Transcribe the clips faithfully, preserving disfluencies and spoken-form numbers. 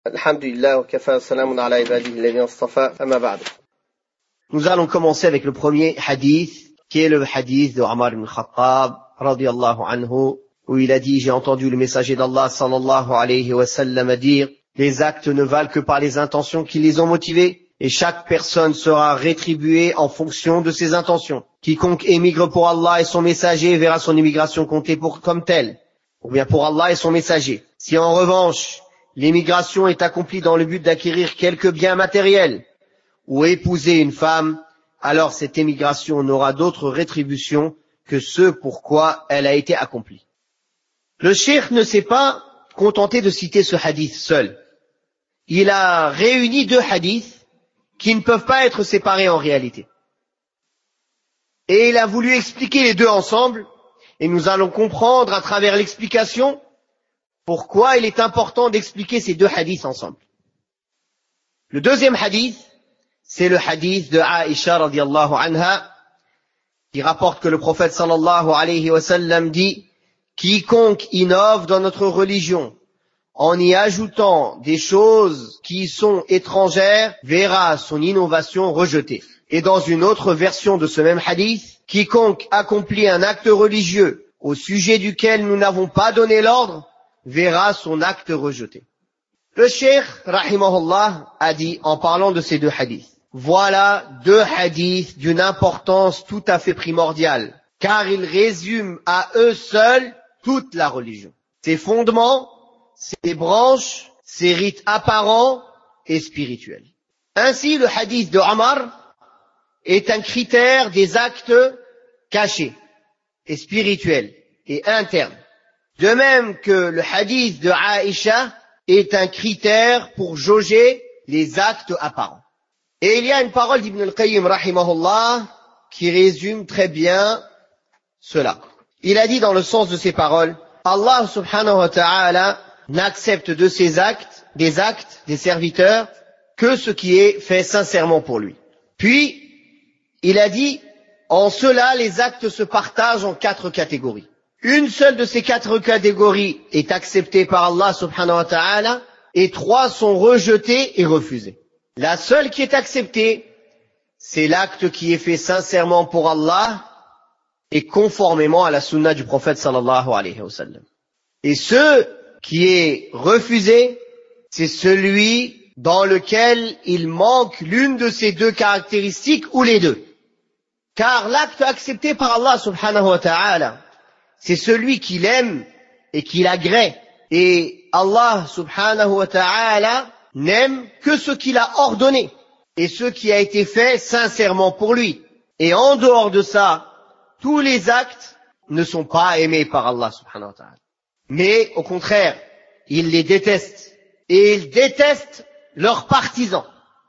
Alhamdulillah wa kafa salamun ala ibadihi alladhina istafa amma ba'd. Nous allons commencer avec le premier hadith, qui est le hadith de Omar ibn Khattab, radiyallahu anhu, où il a dit, j'ai entendu le messager d'Allah, sallallahu alayhi wa sallam, dire, les actes ne valent que par les intentions qui les ont motivés, et chaque personne sera rétribuée en fonction de ses intentions. Quiconque émigre pour Allah et son messager verra son émigration comptée pour, comme telle, ou bien pour Allah et son messager. Si en revanche, l'émigration est accomplie dans le but d'acquérir quelques biens matériels, ou épouser une femme, alors cette émigration n'aura d'autre rétribution que ce pourquoi elle a été accomplie. Le cheikh ne s'est pas contenté de citer ce hadith seul. Il a réuni deux hadiths qui ne peuvent pas être séparés en réalité. Et il a voulu expliquer les deux ensemble, et nous allons comprendre à travers l'explication pourquoi il est important d'expliquer ces deux hadiths ensemble. Le deuxième hadith, c'est le hadith de Aïcha radiyallahu anha, qui rapporte que le prophète sallallahu alayhi wa sallam dit, quiconque innove dans notre religion, en y ajoutant des choses qui sont étrangères, verra son innovation rejetée. Et dans une autre version de ce même hadith, quiconque accomplit un acte religieux au sujet duquel nous n'avons pas donné l'ordre, verra son acte rejeté. Le cheikh, rahimahullah, a dit, en parlant de ces deux hadiths, voilà deux hadiths d'une importance tout à fait primordiale, car ils résument à eux seuls toute la religion. Ses fondements, ses branches, ses rites apparents et spirituels. Ainsi, le hadith de Omar est un critère des actes cachés et spirituels et internes. De même que le hadith de Aïcha est un critère pour jauger les actes apparents. Et il y a une parole d'Ibn al-Qayyim rahimahullah qui résume très bien cela. Il a dit dans le sens de ces paroles, Allah subhanahu wa ta'ala n'accepte de ses actes, des actes des serviteurs, que ce qui est fait sincèrement pour lui. Puis, il a dit, en cela, les actes se partagent en quatre catégories. Une seule de ces quatre catégories est acceptée par Allah subhanahu wa ta'ala, et trois sont rejetées et refusées. La seule qui est acceptée, c'est l'acte qui est fait sincèrement pour Allah et conformément à la sunna du prophète sallallahu alayhi wa sallam. Et ce qui est refusé, c'est celui dans lequel il manque l'une de ces deux caractéristiques ou les deux. Car l'acte accepté par Allah subhanahu wa ta'ala, c'est celui qu'il aime et qu'il agrée. Et Allah subhanahu wa ta'ala n'aime que ce qu'il a ordonné et ce qui a été fait sincèrement pour lui. Et en dehors de ça, tous les actes ne sont pas aimés par Allah subhanahu wa ta'ala. Mais au contraire, il les déteste. Et il déteste leurs partisans.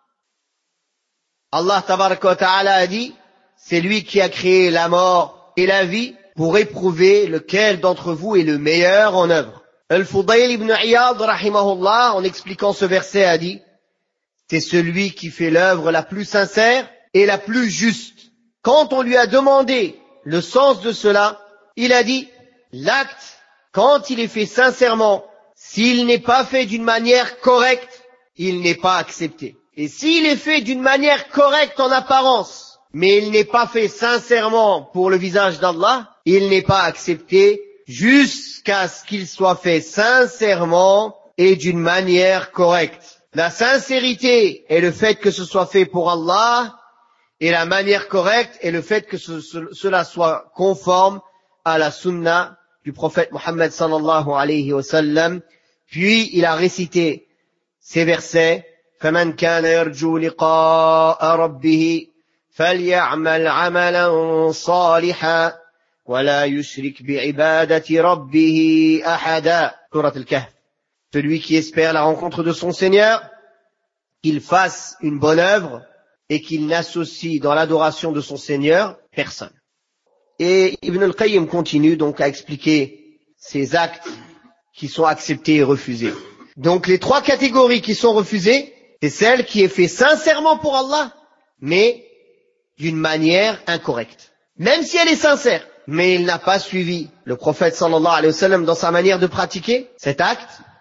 Allah tabaraka wa ta'ala a dit, c'est lui qui a créé la mort et la vie pour éprouver lequel d'entre vous est le meilleur en œuvre. Al-Fudayl ibn Iyad, rahimahullah, en expliquant ce verset, a dit, c'est celui qui fait l'œuvre la plus sincère et la plus juste. Quand on lui a demandé le sens de cela, il a dit, l'acte, quand il est fait sincèrement, s'il n'est pas fait d'une manière correcte, il n'est pas accepté. Et s'il est fait d'une manière correcte en apparence, mais il n'est pas fait sincèrement pour le visage d'Allah, il n'est pas accepté jusqu'à ce qu'il soit fait sincèrement et d'une manière correcte. La sincérité est le fait que ce soit fait pour Allah, et la manière correcte est le fait que ce, ce, cela soit conforme à la sunna du prophète Muhammad sallallahu alayhi wa sallam. Puis il a récité ces versets, فَمَنْ كَانَ يَرْجُو لِقَاءَ رَبِّهِ فَلْيَعْمَلْ عَمَلًا صَالِحًا وَلَا يُشْرِكْ بِعِبَادَةِ رَبِّهِ أَحَدًا. Surat al-Kahf. Celui qui espère la rencontre de son Seigneur, qu'il fasse une bonne œuvre et qu'il n'associe dans l'adoration de son Seigneur personne. Et Ibn al-Qayyim continue donc à expliquer ces actes qui sont acceptés et refusés. Donc les trois catégories qui sont refusées, c'est celle qui est faite sincèrement pour Allah, mais d'une manière incorrecte. Même si elle est sincère, mais il n'a pas suivi le prophète sallallahu alayhi wa sallam dans sa manière de pratiquer cet acte,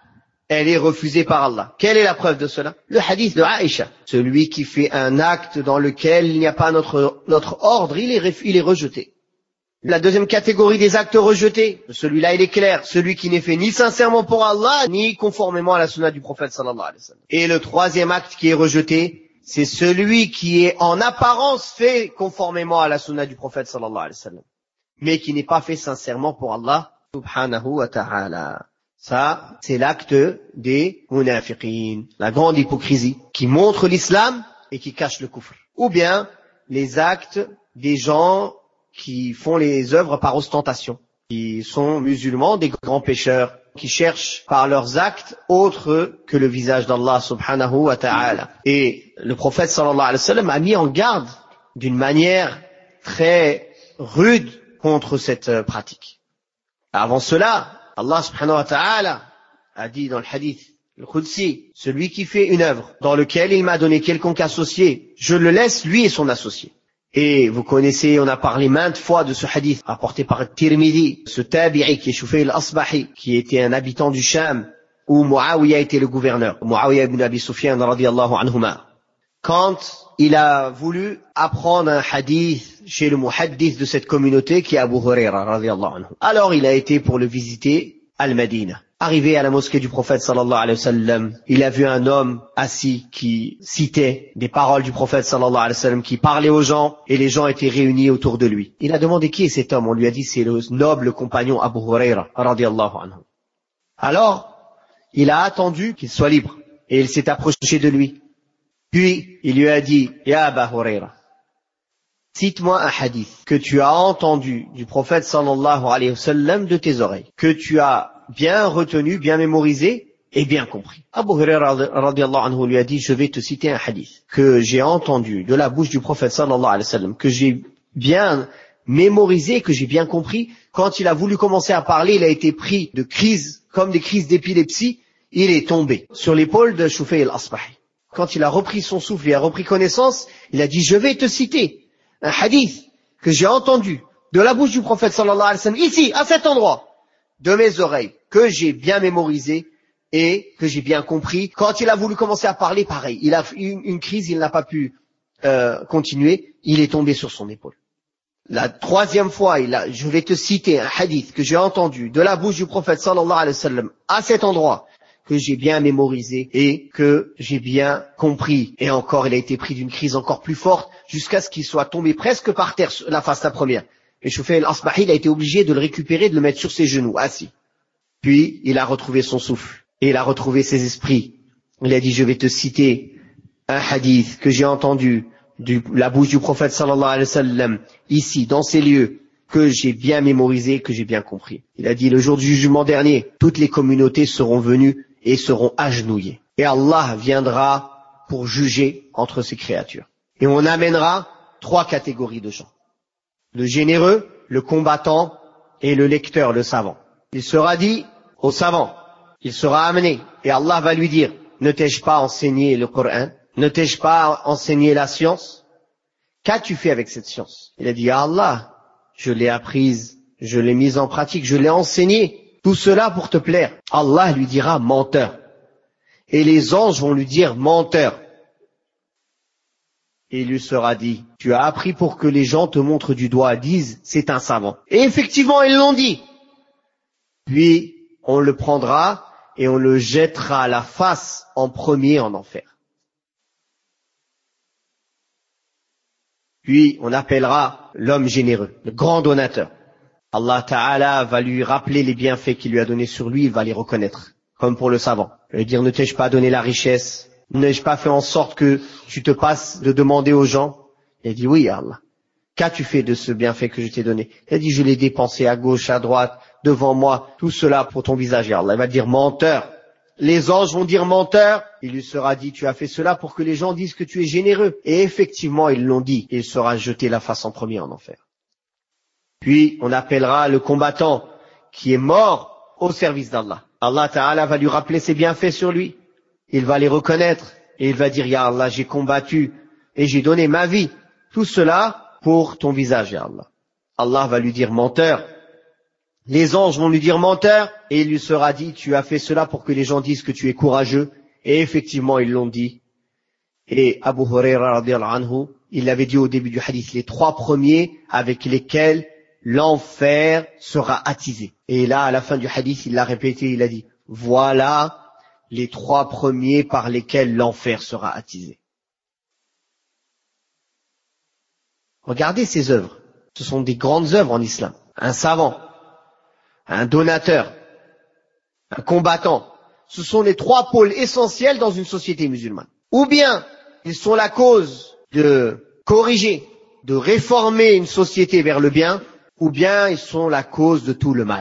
elle est refusée par Allah. Quelle est la preuve de cela? Le hadith de Aïcha. Celui qui fait un acte dans lequel il n'y a pas notre, notre ordre, il est, il est rejeté. La deuxième catégorie des actes rejetés, celui-là il est clair, celui qui n'est fait ni sincèrement pour Allah, ni conformément à la sunna du prophète sallallahu alayhi wa sallam. Et le troisième acte qui est rejeté, c'est celui qui est en apparence fait conformément à la sunna du prophète sallallahu alayhi wa sallam, mais qui n'est pas fait sincèrement pour Allah subhanahu wa ta'ala. Ça, c'est l'acte des munafiqin, la grande hypocrisie, qui montre l'islam et qui cache le kufr. Ou bien, les actes des gens qui font les œuvres par ostentation, qui sont musulmans, des grands pécheurs, qui cherchent par leurs actes autre que le visage d'Allah subhanahu wa ta'ala. Et le prophète sallallahu alayhi wa sallam a mis en garde d'une manière très rude contre cette pratique. Avant cela, Allah subhanahu wa ta'ala a dit dans le hadith, le Qudsi, celui qui fait une œuvre dans laquelle il m'a donné quelconque associé, je le laisse lui et son associé. Et vous connaissez, on a parlé maintes fois de ce hadith apporté par Tirmidhi, ce tabi'i qui est Shufay al-Asbahi, qui était un habitant du Sham, où Muawiya était le gouverneur, Muawiya ibn Abi Sufyan radiyallahu anhuma. Quand il a voulu apprendre un hadith chez le muhaddith de cette communauté qui est Abu Huraira radiyallahu anhu. Alors il a été pour le visiter Al-Madina. Arrivé à la mosquée du prophète sallallahu alayhi wa sallam, il a vu un homme assis qui citait des paroles du prophète sallallahu alayhi wa sallam, qui parlait aux gens, et les gens étaient réunis autour de lui. Il a demandé qui est cet homme. On lui a dit c'est le noble compagnon Abu Huraira radiyallahu anhu. Alors, il a attendu qu'il soit libre, et il s'est approché de lui. Puis, il lui a dit, Ya Abu Huraira, cite-moi un hadith que tu as entendu du prophète sallallahu alayhi wa sallam de tes oreilles, que tu as bien retenu, bien mémorisé et bien compris. Abu Huraira radiyallahu anhu lui a dit, je vais te citer un hadith que j'ai entendu de la bouche du prophète sallallahu alayhi wa sallam, que j'ai bien mémorisé, que j'ai bien compris. Quand il a voulu commencer à parler, il a été pris de crises, comme des crises d'épilepsie, il est tombé sur l'épaule de Shufay al-Asbahi. Quand il a repris son souffle, il a repris connaissance, il a dit, je vais te citer un hadith que j'ai entendu de la bouche du prophète sallallahu alayhi wa sallam, ici, à cet endroit, de mes oreilles, que j'ai bien mémorisé et que j'ai bien compris. Quand il a voulu commencer à parler, pareil, il a eu une, une crise, il n'a pas pu euh, continuer, il est tombé sur son épaule. La troisième fois, il a, je vais te citer un hadith que j'ai entendu de la bouche du prophète sallallahu alayhi wa sallam, à cet endroit, que j'ai bien mémorisé et que j'ai bien compris. Et encore, il a été pris d'une crise encore plus forte, jusqu'à ce qu'il soit tombé presque par terre, la face la première. Et Shufay al-Asbahi, il a été obligé de le récupérer, de le mettre sur ses genoux, assis. Puis, il a retrouvé son souffle, et il a retrouvé ses esprits. Il a dit, je vais te citer un hadith que j'ai entendu de la bouche du prophète sallallahu alayhi wa sallam, ici, dans ces lieux, que j'ai bien mémorisé, que j'ai bien compris. Il a dit, le jour du jugement dernier, toutes les communautés seront venues et seront agenouillées. Et Allah viendra pour juger entre ses créatures. Et on amènera trois catégories de gens. Le généreux, le combattant et le lecteur, le savant. Il sera dit au savant, il sera amené, et Allah va lui dire, ne t'ai-je pas enseigné le Coran? Ne t'ai-je pas enseigné la science? Qu'as-tu fait avec cette science? Il a dit, ah Allah, je l'ai apprise, je l'ai mise en pratique, je l'ai enseignée. Tout cela pour te plaire. Allah lui dira menteur. Et les anges vont lui dire menteur. Et il lui sera dit, tu as appris pour que les gens te montrent du doigt, disent, c'est un savant. Et effectivement, ils l'ont dit. Puis, on le prendra et on le jettera à la face en premier en enfer. Puis, on appellera l'homme généreux, le grand donateur. Allah Ta'ala va lui rappeler les bienfaits qu'il lui a donnés sur lui, il va les reconnaître, comme pour le savant. Il va dire, ne t'ai-je pas donné la richesse? N'ai-je pas fait en sorte que tu te passes de demander aux gens? Il a dit, oui, Allah. Qu'as-tu fait de ce bienfait que je t'ai donné? Il a dit, je l'ai dépensé à gauche, à droite, devant moi, tout cela pour ton visage, ya Allah. Il va dire, menteur. Les anges vont dire menteur. Il lui sera dit, tu as fait cela pour que les gens disent que tu es généreux. Et effectivement, ils l'ont dit. Il sera jeté la face en premier en enfer. Puis, on appellera le combattant qui est mort au service d'Allah. Allah Ta'ala va lui rappeler ses bienfaits sur lui. Il va les reconnaître et il va dire, ya Allah, j'ai combattu et j'ai donné ma vie. Tout cela pour ton visage, ya Allah. Allah va lui dire menteur. Les anges vont lui dire menteur, et il lui sera dit, tu as fait cela pour que les gens disent que tu es courageux. Et effectivement, ils l'ont dit. Et Abu Huraira radiyallahu anhu, il l'avait dit au début du hadith, les trois premiers avec lesquels l'enfer sera attisé. Et là, à la fin du hadith, il l'a répété, il a dit, voilà les trois premiers par lesquels l'enfer sera attisé. Regardez ces œuvres. Ce sont des grandes œuvres en islam. Un savant, un donateur, un combattant. Ce sont les trois pôles essentiels dans une société musulmane. Ou bien, ils sont la cause de corriger, de réformer une société vers le bien, ou bien ils sont la cause de tout le mal.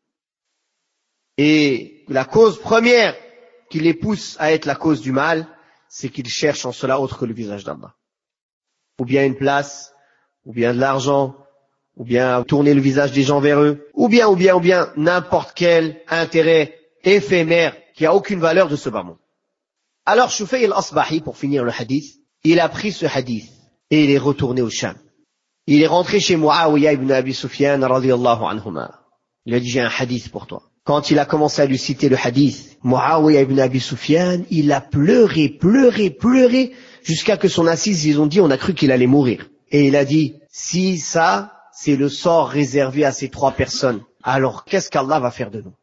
Et la cause première qui les pousse à être la cause du mal, c'est qu'ils cherchent en cela autre que le visage d'Allah. Ou bien une place, ou bien de l'argent, ou bien tourner le visage des gens vers eux, ou bien, ou bien, ou bien n'importe quel intérêt éphémère qui a aucune valeur de ce bas monde. Alors Shufay al-Asbahi, pour finir le hadith, il a pris ce hadith et il est retourné au Sham. Il est rentré chez Muawiyah ibn Abi Sufyan radiyallahu anhuma. Il a dit, j'ai un hadith pour toi. Quand il a commencé à lui citer le hadith, Muawiyah ibn Abi Sufyan, il a pleuré, pleuré, pleuré, jusqu'à que son assise, ils ont dit, on a cru qu'il allait mourir. Et il a dit, si ça, c'est le sort réservé à ces trois personnes, alors qu'est-ce qu'Allah va faire de nous?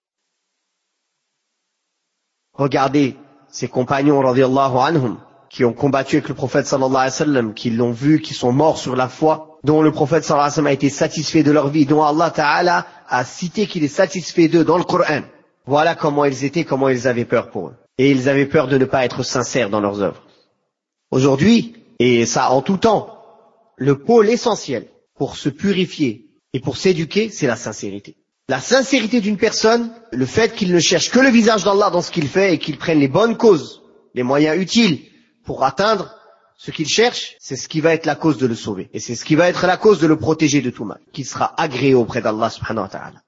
Regardez ces compagnons, radiyallahu anhum, qui ont combattu avec le prophète sallallahu alayhi wa sallam, qui l'ont vu, qui sont morts sur la foi, dont le prophète sallallahu alayhi wa sallam a été satisfait de leur vie, dont Allah Ta'ala a cité qu'il est satisfait d'eux dans le Coran. Voilà comment ils étaient, comment ils avaient peur pour eux. Et ils avaient peur de ne pas être sincères dans leurs œuvres. Aujourd'hui, et ça en tout temps, le pôle essentiel pour se purifier et pour s'éduquer, c'est la sincérité. La sincérité d'une personne, le fait qu'il ne cherche que le visage d'Allah dans ce qu'il fait et qu'il prenne les bonnes causes, les moyens utiles pour atteindre ce qu'il cherche, c'est ce qui va être la cause de le sauver. Et c'est ce qui va être la cause de le protéger de tout mal, qui sera agréé auprès d'Allah subhanahu wa ta'ala.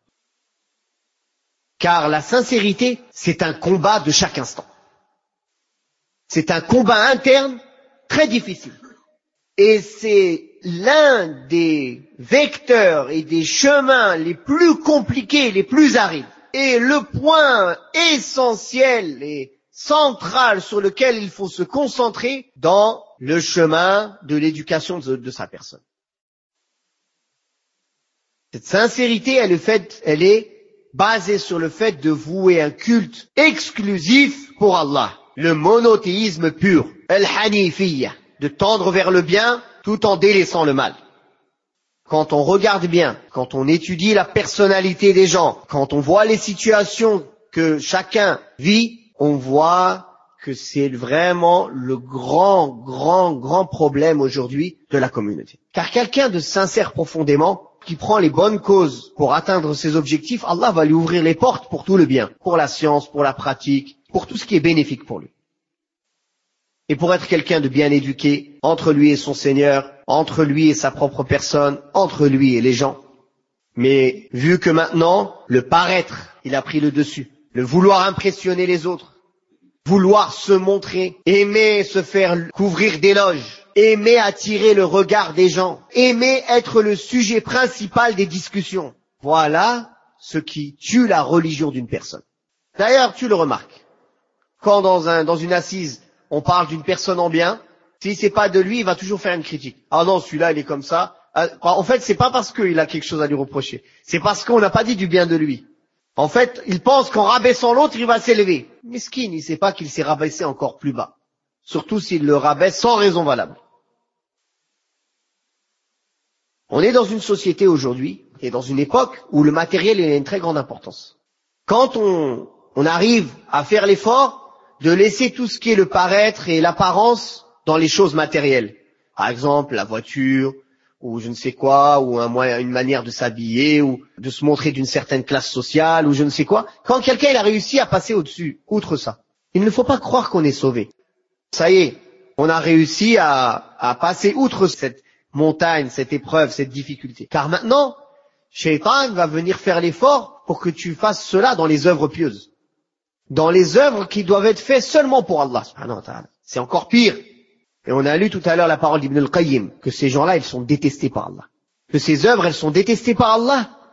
Car la sincérité, c'est un combat de chaque instant. C'est un combat interne très difficile. Et c'est l'un des vecteurs et des chemins les plus compliqués, les plus arides. Et le point essentiel et central sur lequel il faut se concentrer dans le chemin de l'éducation de, de sa personne. Cette sincérité, elle est, faite, elle est basée sur le fait de vouer un culte exclusif pour Allah. Le monothéisme pur, al-hanifiyya, de tendre vers le bien tout en délaissant le mal. Quand on regarde bien, quand on étudie la personnalité des gens, quand on voit les situations que chacun vit, on voit que c'est vraiment le grand, grand, grand problème aujourd'hui de la communauté. Car quelqu'un de sincère profondément, qui prend les bonnes causes pour atteindre ses objectifs, Allah va lui ouvrir les portes pour tout le bien, pour la science, pour la pratique, pour tout ce qui est bénéfique pour lui. Et pour être quelqu'un de bien éduqué, entre lui et son Seigneur, entre lui et sa propre personne, entre lui et les gens. Mais vu que maintenant, le paraître, il a pris le dessus, le vouloir impressionner les autres, vouloir se montrer, aimer se faire couvrir d'éloges, aimer attirer le regard des gens, aimer être le sujet principal des discussions. Voilà ce qui tue la religion d'une personne. D'ailleurs, tu le remarques. Quand dans un, dans une assise, on parle d'une personne en bien, si c'est pas de lui, il va toujours faire une critique. Ah non, celui-là, il est comme ça. En fait, c'est pas parce qu'il a quelque chose à lui reprocher. C'est parce qu'on n'a pas dit du bien de lui. En fait, il pense qu'en rabaissant l'autre, il va s'élever. Mesquine, il sait pas qu'il s'est rabaissé encore plus bas. Surtout s'il le rabaisse sans raison valable. On est dans une société aujourd'hui, et dans une époque où le matériel il a une très grande importance. Quand on, on arrive à faire l'effort de laisser tout ce qui est le paraître et l'apparence dans les choses matérielles. Par exemple, la voiture, ou je ne sais quoi, ou un moyen, une manière de s'habiller, ou de se montrer d'une certaine classe sociale, ou je ne sais quoi. Quand quelqu'un il a réussi à passer au-dessus, outre ça, il ne faut pas croire qu'on est sauvé. Ça y est, on a réussi à, à passer outre cette montagne, cette épreuve, cette difficulté. Car maintenant, Shaitan va venir faire l'effort pour que tu fasses cela dans les œuvres pieuses. Dans les œuvres qui doivent être faites seulement pour Allah subhanahu wa ta'ala. C'est encore pire. Et on a lu tout à l'heure la parole d'Ibn al-Qayyim, que ces gens-là, ils sont détestés par Allah. Que ces œuvres, elles sont détestées par Allah.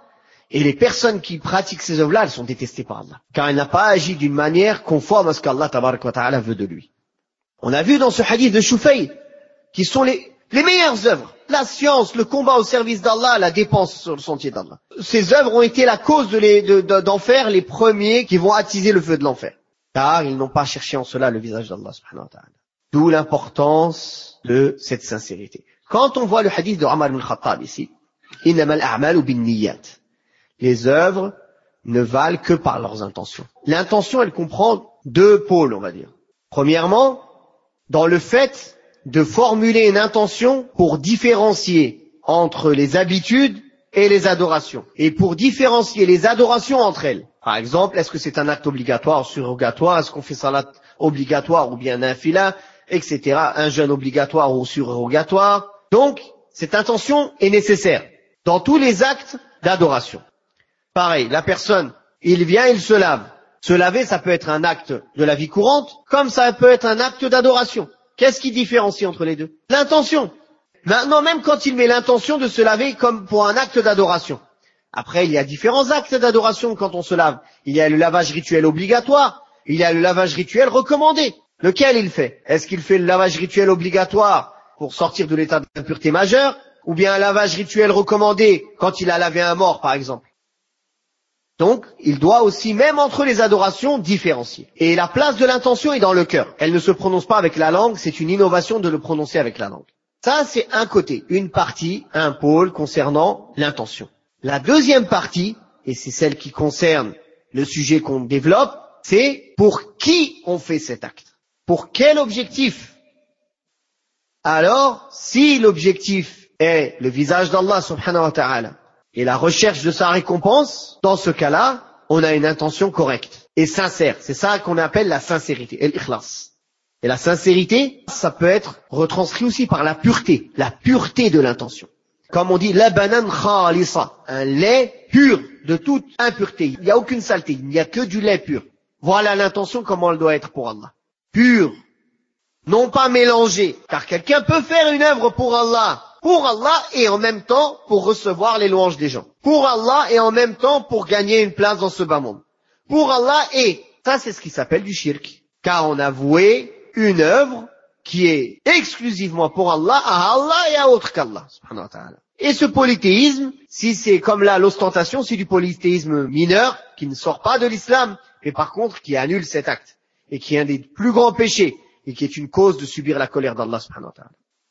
Et les personnes qui pratiquent ces œuvres-là, elles sont détestées par Allah. Car elle n'a pas agi d'une manière conforme à ce qu'Allah tabarak wa ta'ala veut de lui. On a vu dans ce hadith de Shufay, qui sont les, les meilleures œuvres. La science, le combat au service d'Allah, la dépense sur le sentier d'Allah. Ces œuvres ont été la cause de les, de, de, d'en faire les premiers qui vont attiser le feu de l'enfer. Car ils n'ont pas cherché en cela le visage d'Allah subhanahu wa ta'ala. D'où l'importance de cette sincérité. Quand on voit le hadith de Omar ibn Khattab ici, innamal a'malu bin niyyat. Les œuvres ne valent que par leurs intentions. L'intention, elle comprend deux pôles, on va dire. Premièrement, dans le fait de formuler une intention pour différencier entre les habitudes et les adorations. Et pour différencier les adorations entre elles. Par exemple, est-ce que c'est un acte obligatoire ou surrogatoire? Est-ce qu'on fait salat obligatoire ou bien nafila, et cetera. Un jeûne obligatoire ou surrogatoire. Donc, cette intention est nécessaire dans tous les actes d'adoration. Pareil, la personne, il vient, il se lave. Se laver, ça peut être un acte de la vie courante, comme ça peut être un acte d'adoration. Qu'est-ce qui différencie entre les deux? L'intention. Maintenant, même quand il met l'intention de se laver comme pour un acte d'adoration. Après, il y a différents actes d'adoration quand on se lave. Il y a le lavage rituel obligatoire, il y a le lavage rituel recommandé. Lequel il fait? Est-ce qu'il fait le lavage rituel obligatoire pour sortir de l'état d'impureté majeure, ou bien un lavage rituel recommandé quand il a lavé un mort, par exemple? Donc, il doit aussi, même entre les adorations, différencier. Et la place de l'intention est dans le cœur. Elle ne se prononce pas avec la langue, c'est une innovation de le prononcer avec la langue. Ça, c'est un côté, une partie, un pôle concernant l'intention. La deuxième partie, et c'est celle qui concerne le sujet qu'on développe, c'est pour qui on fait cet acte. Pour quel objectif? Alors, si l'objectif est le visage d'Allah subhanahu wa ta'ala, et la recherche de sa récompense, dans ce cas-là, on a une intention correcte et sincère. C'est ça qu'on appelle la sincérité, et l'ikhlas. Et la sincérité, ça peut être retranscrit aussi par la pureté, la pureté de l'intention. Comme on dit, labanan khalisa, un lait pur de toute impureté. Il n'y a aucune saleté, il n'y a que du lait pur. Voilà l'intention, comment elle doit être pour Allah. Pure, non pas mélangée, car quelqu'un peut faire une œuvre pour Allah, pour Allah et en même temps pour recevoir les louanges des gens. Pour Allah et en même temps pour gagner une place dans ce bas monde. Pour Allah et, ça c'est ce qui s'appelle du shirk. Car on a voué une œuvre qui est exclusivement pour Allah, à Allah et à autre qu'Allah, subhanahu wa ta'ala. Et ce polythéisme, si c'est comme là l'ostentation, c'est du polythéisme mineur, qui ne sort pas de l'islam, mais par contre qui annule cet acte, et qui est un des plus grands péchés, et qui est une cause de subir la colère d'Allah, subhanahu wa ta'ala.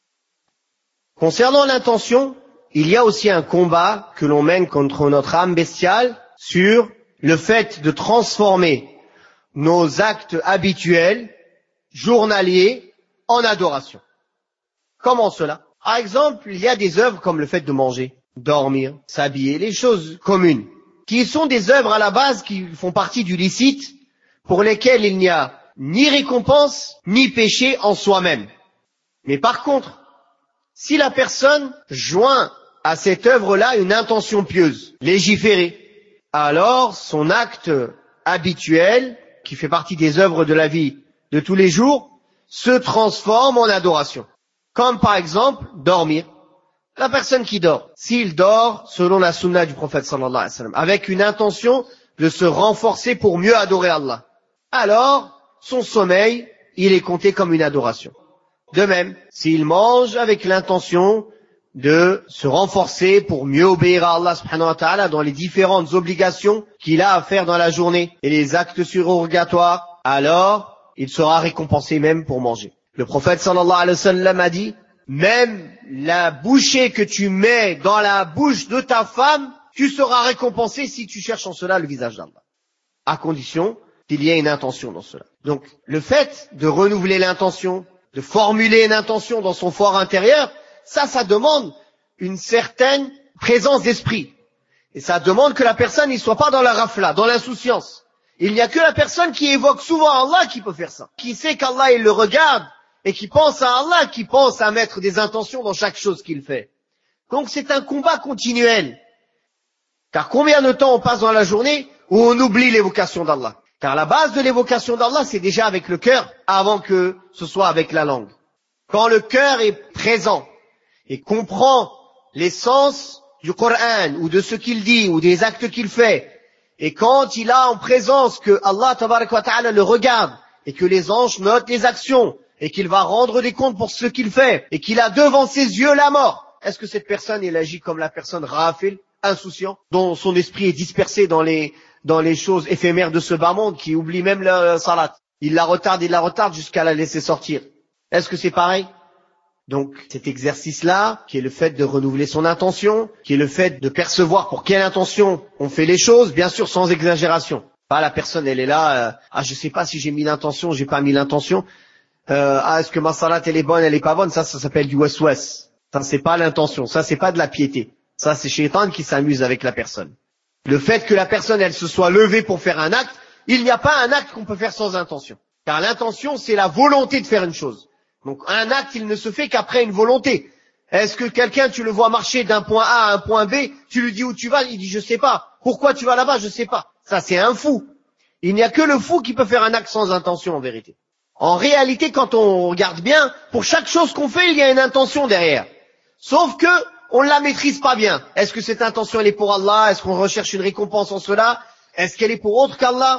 Concernant l'intention, il y a aussi un combat que l'on mène contre notre âme bestiale sur le fait de transformer nos actes habituels, journaliers, en adoration. Comment cela? Par exemple, il y a des œuvres comme le fait de manger, dormir, s'habiller, les choses communes, qui sont des œuvres à la base qui font partie du licite, pour lesquelles il n'y a ni récompense, ni péché en soi-même. Mais par contre, si la personne joint à cette œuvre-là une intention pieuse, légiférée, alors son acte habituel, qui fait partie des œuvres de la vie de tous les jours, se transforme en adoration. Comme par exemple, dormir. La personne qui dort, s'il dort selon la sunna du prophète sallallahu alayhi wa sallam, avec une intention de se renforcer pour mieux adorer Allah, alors son sommeil, il est compté comme une adoration. De même, s'il mange avec l'intention de se renforcer pour mieux obéir à Allah subhanahu wa ta'ala dans les différentes obligations qu'il a à faire dans la journée et les actes surrogatoires, alors il sera récompensé même pour manger. Le prophète sallallahu alayhi wa sallam a dit, même la bouchée que tu mets dans la bouche de ta femme, tu seras récompensé si tu cherches en cela le visage d'Allah. À condition qu'il y ait une intention dans cela. Donc, le fait de renouveler l'intention, de formuler une intention dans son fort intérieur, ça, ça demande une certaine présence d'esprit. Et ça demande que la personne ne soit pas dans la rafla, dans l'insouciance. Il n'y a que la personne qui évoque souvent Allah qui peut faire ça. Qui sait qu'Allah, il le regarde, et qui pense à Allah, qui pense à mettre des intentions dans chaque chose qu'il fait. Donc c'est un combat continuel. Car combien de temps on passe dans la journée où on oublie l'évocation d'Allah? Car la base de l'évocation d'Allah, c'est déjà avec le cœur, avant que ce soit avec la langue. Quand le cœur est présent et comprend l'essence du Coran ou de ce qu'il dit ou des actes qu'il fait, et quand il a en présence que Allah tabaraka wa ta'ala le regarde et que les anges notent les actions et qu'il va rendre des comptes pour ce qu'il fait et qu'il a devant ses yeux la mort, est-ce que cette personne elle agit comme la personne ghafil, insouciant, dont son esprit est dispersé dans les dans les choses éphémères de ce bas monde, qui oublie même la salat, il la retarde, il la retarde jusqu'à la laisser sortir? Est-ce que c'est pareil? Donc cet exercice-là, qui est le fait de renouveler son intention, qui est le fait de percevoir pour quelle intention on fait les choses, bien sûr sans exagération. Pas la personne, elle est là, euh, ah je sais pas si j'ai mis l'intention, j'ai pas mis l'intention, euh, ah est-ce que ma salat elle est bonne, elle est pas bonne, ça ça s'appelle du waswas. Ça c'est pas l'intention, ça c'est pas de la piété. Ça c'est Shaitan qui s'amuse avec la personne. Le fait que la personne elle se soit levée pour faire un acte, il n'y a pas un acte qu'on peut faire sans intention. Car l'intention c'est la volonté de faire une chose. Donc un acte, il ne se fait qu'après une volonté. Est-ce que quelqu'un, tu le vois marcher d'un point A à un point B, tu lui dis où tu vas, il dit je sais pas. Pourquoi tu vas là-bas, je sais pas. Ça c'est un fou. Il n'y a que le fou qui peut faire un acte sans intention en vérité. En réalité, quand on regarde bien, pour chaque chose qu'on fait, il y a une intention derrière. Sauf que on ne la maîtrise pas bien. Est-ce que cette intention elle est pour Allah? Est-ce qu'on recherche une récompense en cela? Est-ce qu'elle est pour autre qu'Allah?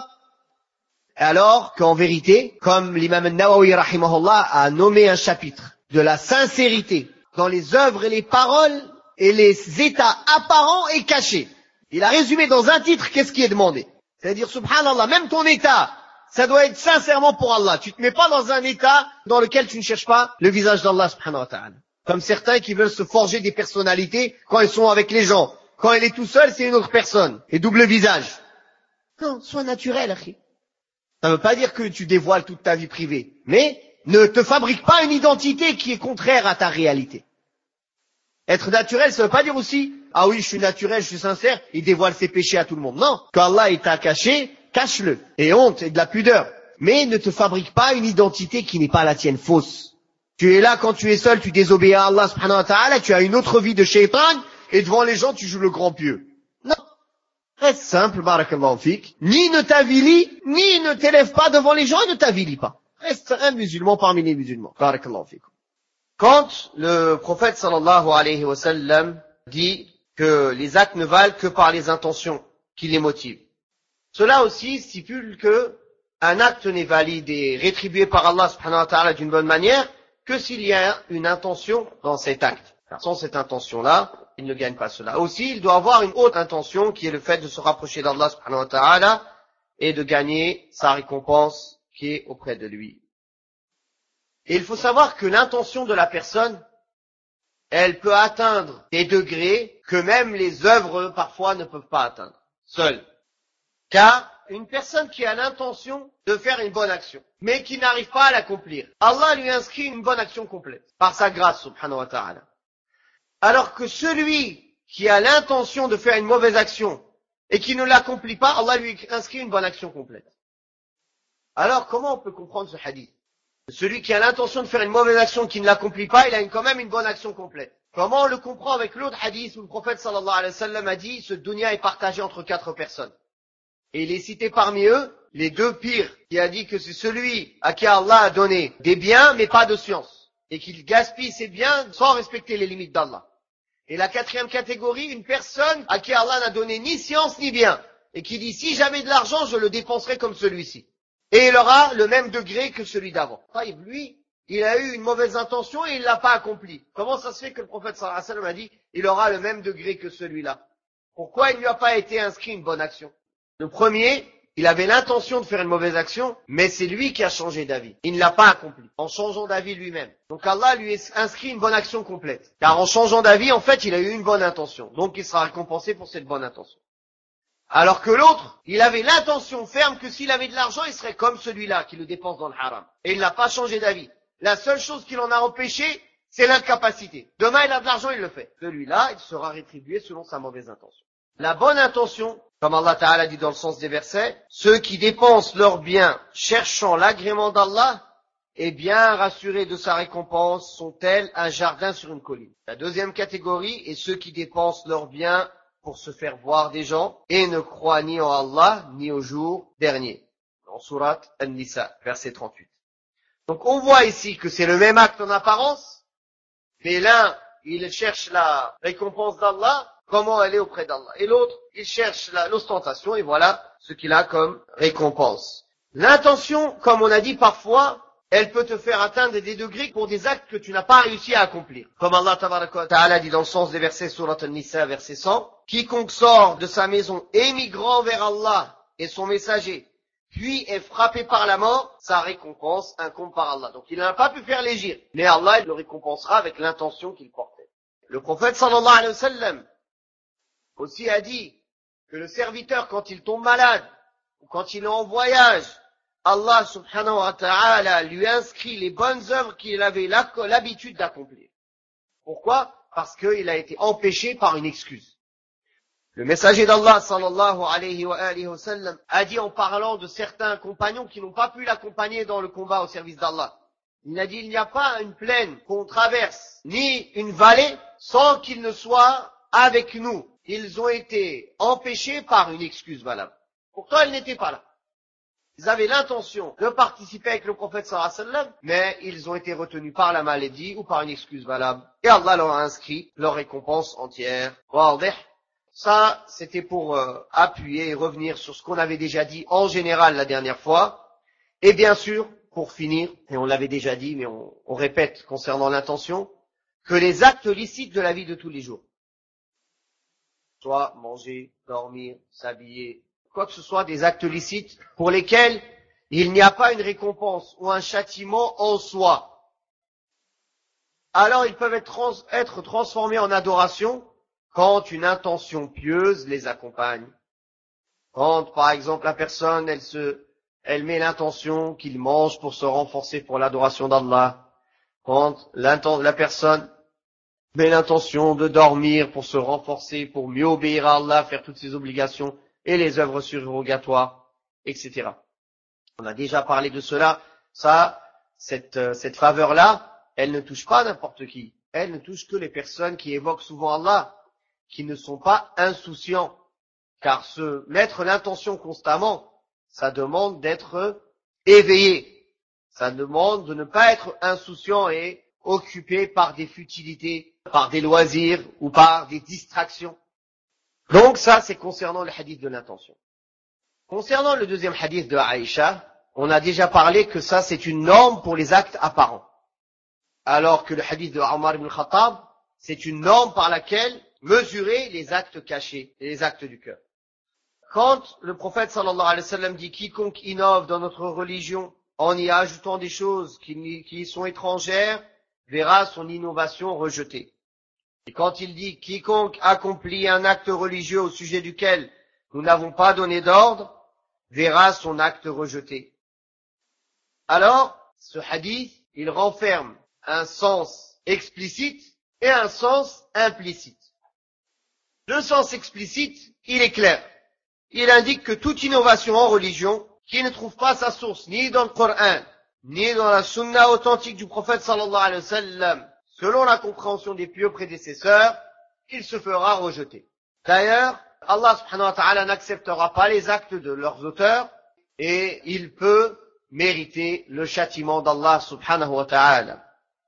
Alors qu'en vérité, comme l'imam al-Nawawi rahimahullah a nommé un chapitre de la sincérité dans les œuvres et les paroles et les états apparents et cachés. Il a résumé dans un titre qu'est-ce qui est demandé. C'est-à-dire, subhanallah, même ton état, ça doit être sincèrement pour Allah. Tu te mets pas dans un état dans lequel tu ne cherches pas le visage d'Allah subhanahu wa ta'ala. Comme certains qui veulent se forger des personnalités quand ils sont avec les gens. Quand il est tout seul, c'est une autre personne. Et double visage. Non, sois naturel, akhi. Ça ne veut pas dire que tu dévoiles toute ta vie privée, mais ne te fabrique pas une identité qui est contraire à ta réalité. Être naturel, ça ne veut pas dire aussi, ah oui, je suis naturel, je suis sincère, il dévoile ses péchés à tout le monde. Non, qu'Allah est t'a caché, cache-le. Et honte et de la pudeur. Mais ne te fabrique pas une identité qui n'est pas la tienne, fausse. Tu es là quand tu es seul, tu désobéis à Allah subhanahu wa ta'ala, tu as une autre vie de shaitan, et devant les gens, tu joues le grand pieux. Non. Reste simple, barakallahu fik. Ni ne t'avilis, ni ne t'élève pas devant les gens et ne t'avilis pas. Reste un musulman parmi les musulmans. Barakallahu fik. Quand le prophète sallallahu alayhi wa sallam dit que les actes ne valent que par les intentions qui les motivent, cela aussi stipule que un acte n'est valide et rétribué par Allah subhanahu wa ta'ala d'une bonne manière que s'il y a une intention dans cet acte. Car sans cette intention-là, il ne gagne pas cela. Aussi, il doit avoir une autre intention qui est le fait de se rapprocher d'Allah subhanahu wa ta'ala et de gagner sa récompense qui est auprès de lui. Et il faut savoir que l'intention de la personne, elle peut atteindre des degrés que même les œuvres parfois ne peuvent pas atteindre, seules. Car une personne qui a l'intention de faire une bonne action, mais qui n'arrive pas à l'accomplir, Allah lui inscrit une bonne action complète, par sa grâce subhanahu wa ta'ala. Alors que celui qui a l'intention de faire une mauvaise action et qui ne l'accomplit pas, Allah lui inscrit une bonne action complète. Alors comment on peut comprendre ce hadith? Celui qui a l'intention de faire une mauvaise action qui ne l'accomplit pas, il a une, quand même une bonne action complète. Comment on le comprend avec l'autre hadith où le prophète sallallahu alayhi wa sallam a dit ce dunya est partagé entre quatre personnes. Et il est cité parmi eux les deux pires, qui a dit que c'est celui à qui Allah a donné des biens mais pas de science, et qu'il gaspille ses biens sans respecter les limites d'Allah. Et la quatrième catégorie, une personne à qui Allah n'a donné ni science ni bien, et qui dit si j'avais de l'argent, je le dépenserais comme celui-ci. Et il aura le même degré que celui d'avant. Lui, il a eu une mauvaise intention et il l'a pas accompli. Comment ça se fait que le prophète sallallahu alayhi wa sallam a dit il aura le même degré que celui-là? Pourquoi il ne lui a pas été inscrit une bonne action? Le premier, il avait l'intention de faire une mauvaise action, mais c'est lui qui a changé d'avis. Il ne l'a pas accompli, en changeant d'avis lui-même. Donc Allah lui a inscrit une bonne action complète. Car en changeant d'avis, en fait, il a eu une bonne intention. Donc il sera récompensé pour cette bonne intention. Alors que l'autre, il avait l'intention ferme que s'il avait de l'argent, il serait comme celui-là qui le dépense dans le haram. Et il n'a pas changé d'avis. La seule chose qui l'en a empêché, c'est l'incapacité. Demain, il a de l'argent, il le fait. Celui-là, il sera rétribué selon sa mauvaise intention. La bonne intention, comme Allah Ta'ala dit dans le sens des versets, ceux qui dépensent leurs biens cherchant l'agrément d'Allah et bien rassurés de sa récompense sont tels un jardin sur une colline. La deuxième catégorie est ceux qui dépensent leurs biens pour se faire voir des gens et ne croient ni en Allah ni au jour dernier. En sourate An-Nisa, verset trente-huit. Donc on voit ici que c'est le même acte en apparence, mais l'un, il cherche la récompense d'Allah comment elle est auprès d'Allah. Et l'autre, il cherche la, l'ostentation et voilà ce qu'il a comme récompense. L'intention, comme on a dit parfois, elle peut te faire atteindre des degrés pour des actes que tu n'as pas réussi à accomplir. Comme Allah tabaraka wa ta'ala dit dans le sens des versets Surat An-Nisa, verset cent, quiconque sort de sa maison émigrant vers Allah et son messager, puis est frappé par la mort, sa récompense incombe par Allah. Donc il n'a pas pu faire l'hégire, mais Allah il le récompensera avec l'intention qu'il portait. Le prophète sallallahu alayhi wa sallam aussi a dit que le serviteur, quand il tombe malade, ou quand il est en voyage, Allah subhanahu wa ta'ala lui inscrit les bonnes œuvres qu'il avait l'habitude d'accomplir. Pourquoi? Parce qu'il a été empêché par une excuse. Le messager d'Allah sallallahu alayhi wa alihi wa sallam a dit en parlant de certains compagnons qui n'ont pas pu l'accompagner dans le combat au service d'Allah. Il a dit il n'y a pas une plaine qu'on traverse, ni une vallée, sans qu'il ne soit avec nous. Ils ont été empêchés par une excuse valable. Pourtant, ils n'étaient pas là. Ils avaient l'intention de participer avec le prophète sallallahu alayhi wa sallam, mais ils ont été retenus par la maladie ou par une excuse valable. Et Allah leur a inscrit leur récompense entière. Ça, c'était pour euh, appuyer et revenir sur ce qu'on avait déjà dit en général la dernière fois. Et bien sûr, pour finir, et on l'avait déjà dit, mais on, on répète concernant l'intention, que les actes licites de la vie de tous les jours, soit manger, dormir, s'habiller, quoi que ce soit, des actes licites pour lesquels il n'y a pas une récompense ou un châtiment en soi, alors ils peuvent être, trans- être transformés en adoration quand une intention pieuse les accompagne. Quand, par exemple, la personne, elle se, elle met l'intention qu'il mange pour se renforcer pour l'adoration d'Allah. Quand la personne met l'intention de dormir pour se renforcer, pour mieux obéir à Allah, faire toutes ses obligations et les œuvres surrogatoires, et cetera. On a déjà parlé de cela. Ça, cette, cette faveur-là, elle ne touche pas n'importe qui. Elle ne touche que les personnes qui évoquent souvent Allah, qui ne sont pas insouciants. Car se mettre l'intention constamment, ça demande d'être éveillé. Ça demande de ne pas être insouciant et occupé par des futilités, par des loisirs ou par des distractions. Donc ça, c'est concernant le hadith de l'intention. Concernant le deuxième hadith de Aïcha, on a déjà parlé que ça, c'est une norme pour les actes apparents. Alors que le hadith de Omar ibn Khattab, c'est une norme par laquelle mesurer les actes cachés et les actes du cœur. Quand le prophète sallallahu alayhi wa sallam dit quiconque innove dans notre religion en y ajoutant des choses qui, qui sont étrangères, verra son innovation rejetée. Et quand il dit quiconque accomplit un acte religieux au sujet duquel nous n'avons pas donné d'ordre, verra son acte rejeté. Alors, ce hadith, il renferme un sens explicite et un sens implicite. Le sens explicite, il est clair. Il indique que toute innovation en religion qui ne trouve pas sa source ni dans le Coran, ni dans la sunna authentique du prophète sallallahu alayhi wa sallam, selon la compréhension des pieux prédécesseurs, il se fera rejeter. D'ailleurs, Allah subhanahu wa ta'ala n'acceptera pas les actes de leurs auteurs et il peut mériter le châtiment d'Allah subhanahu wa ta'ala.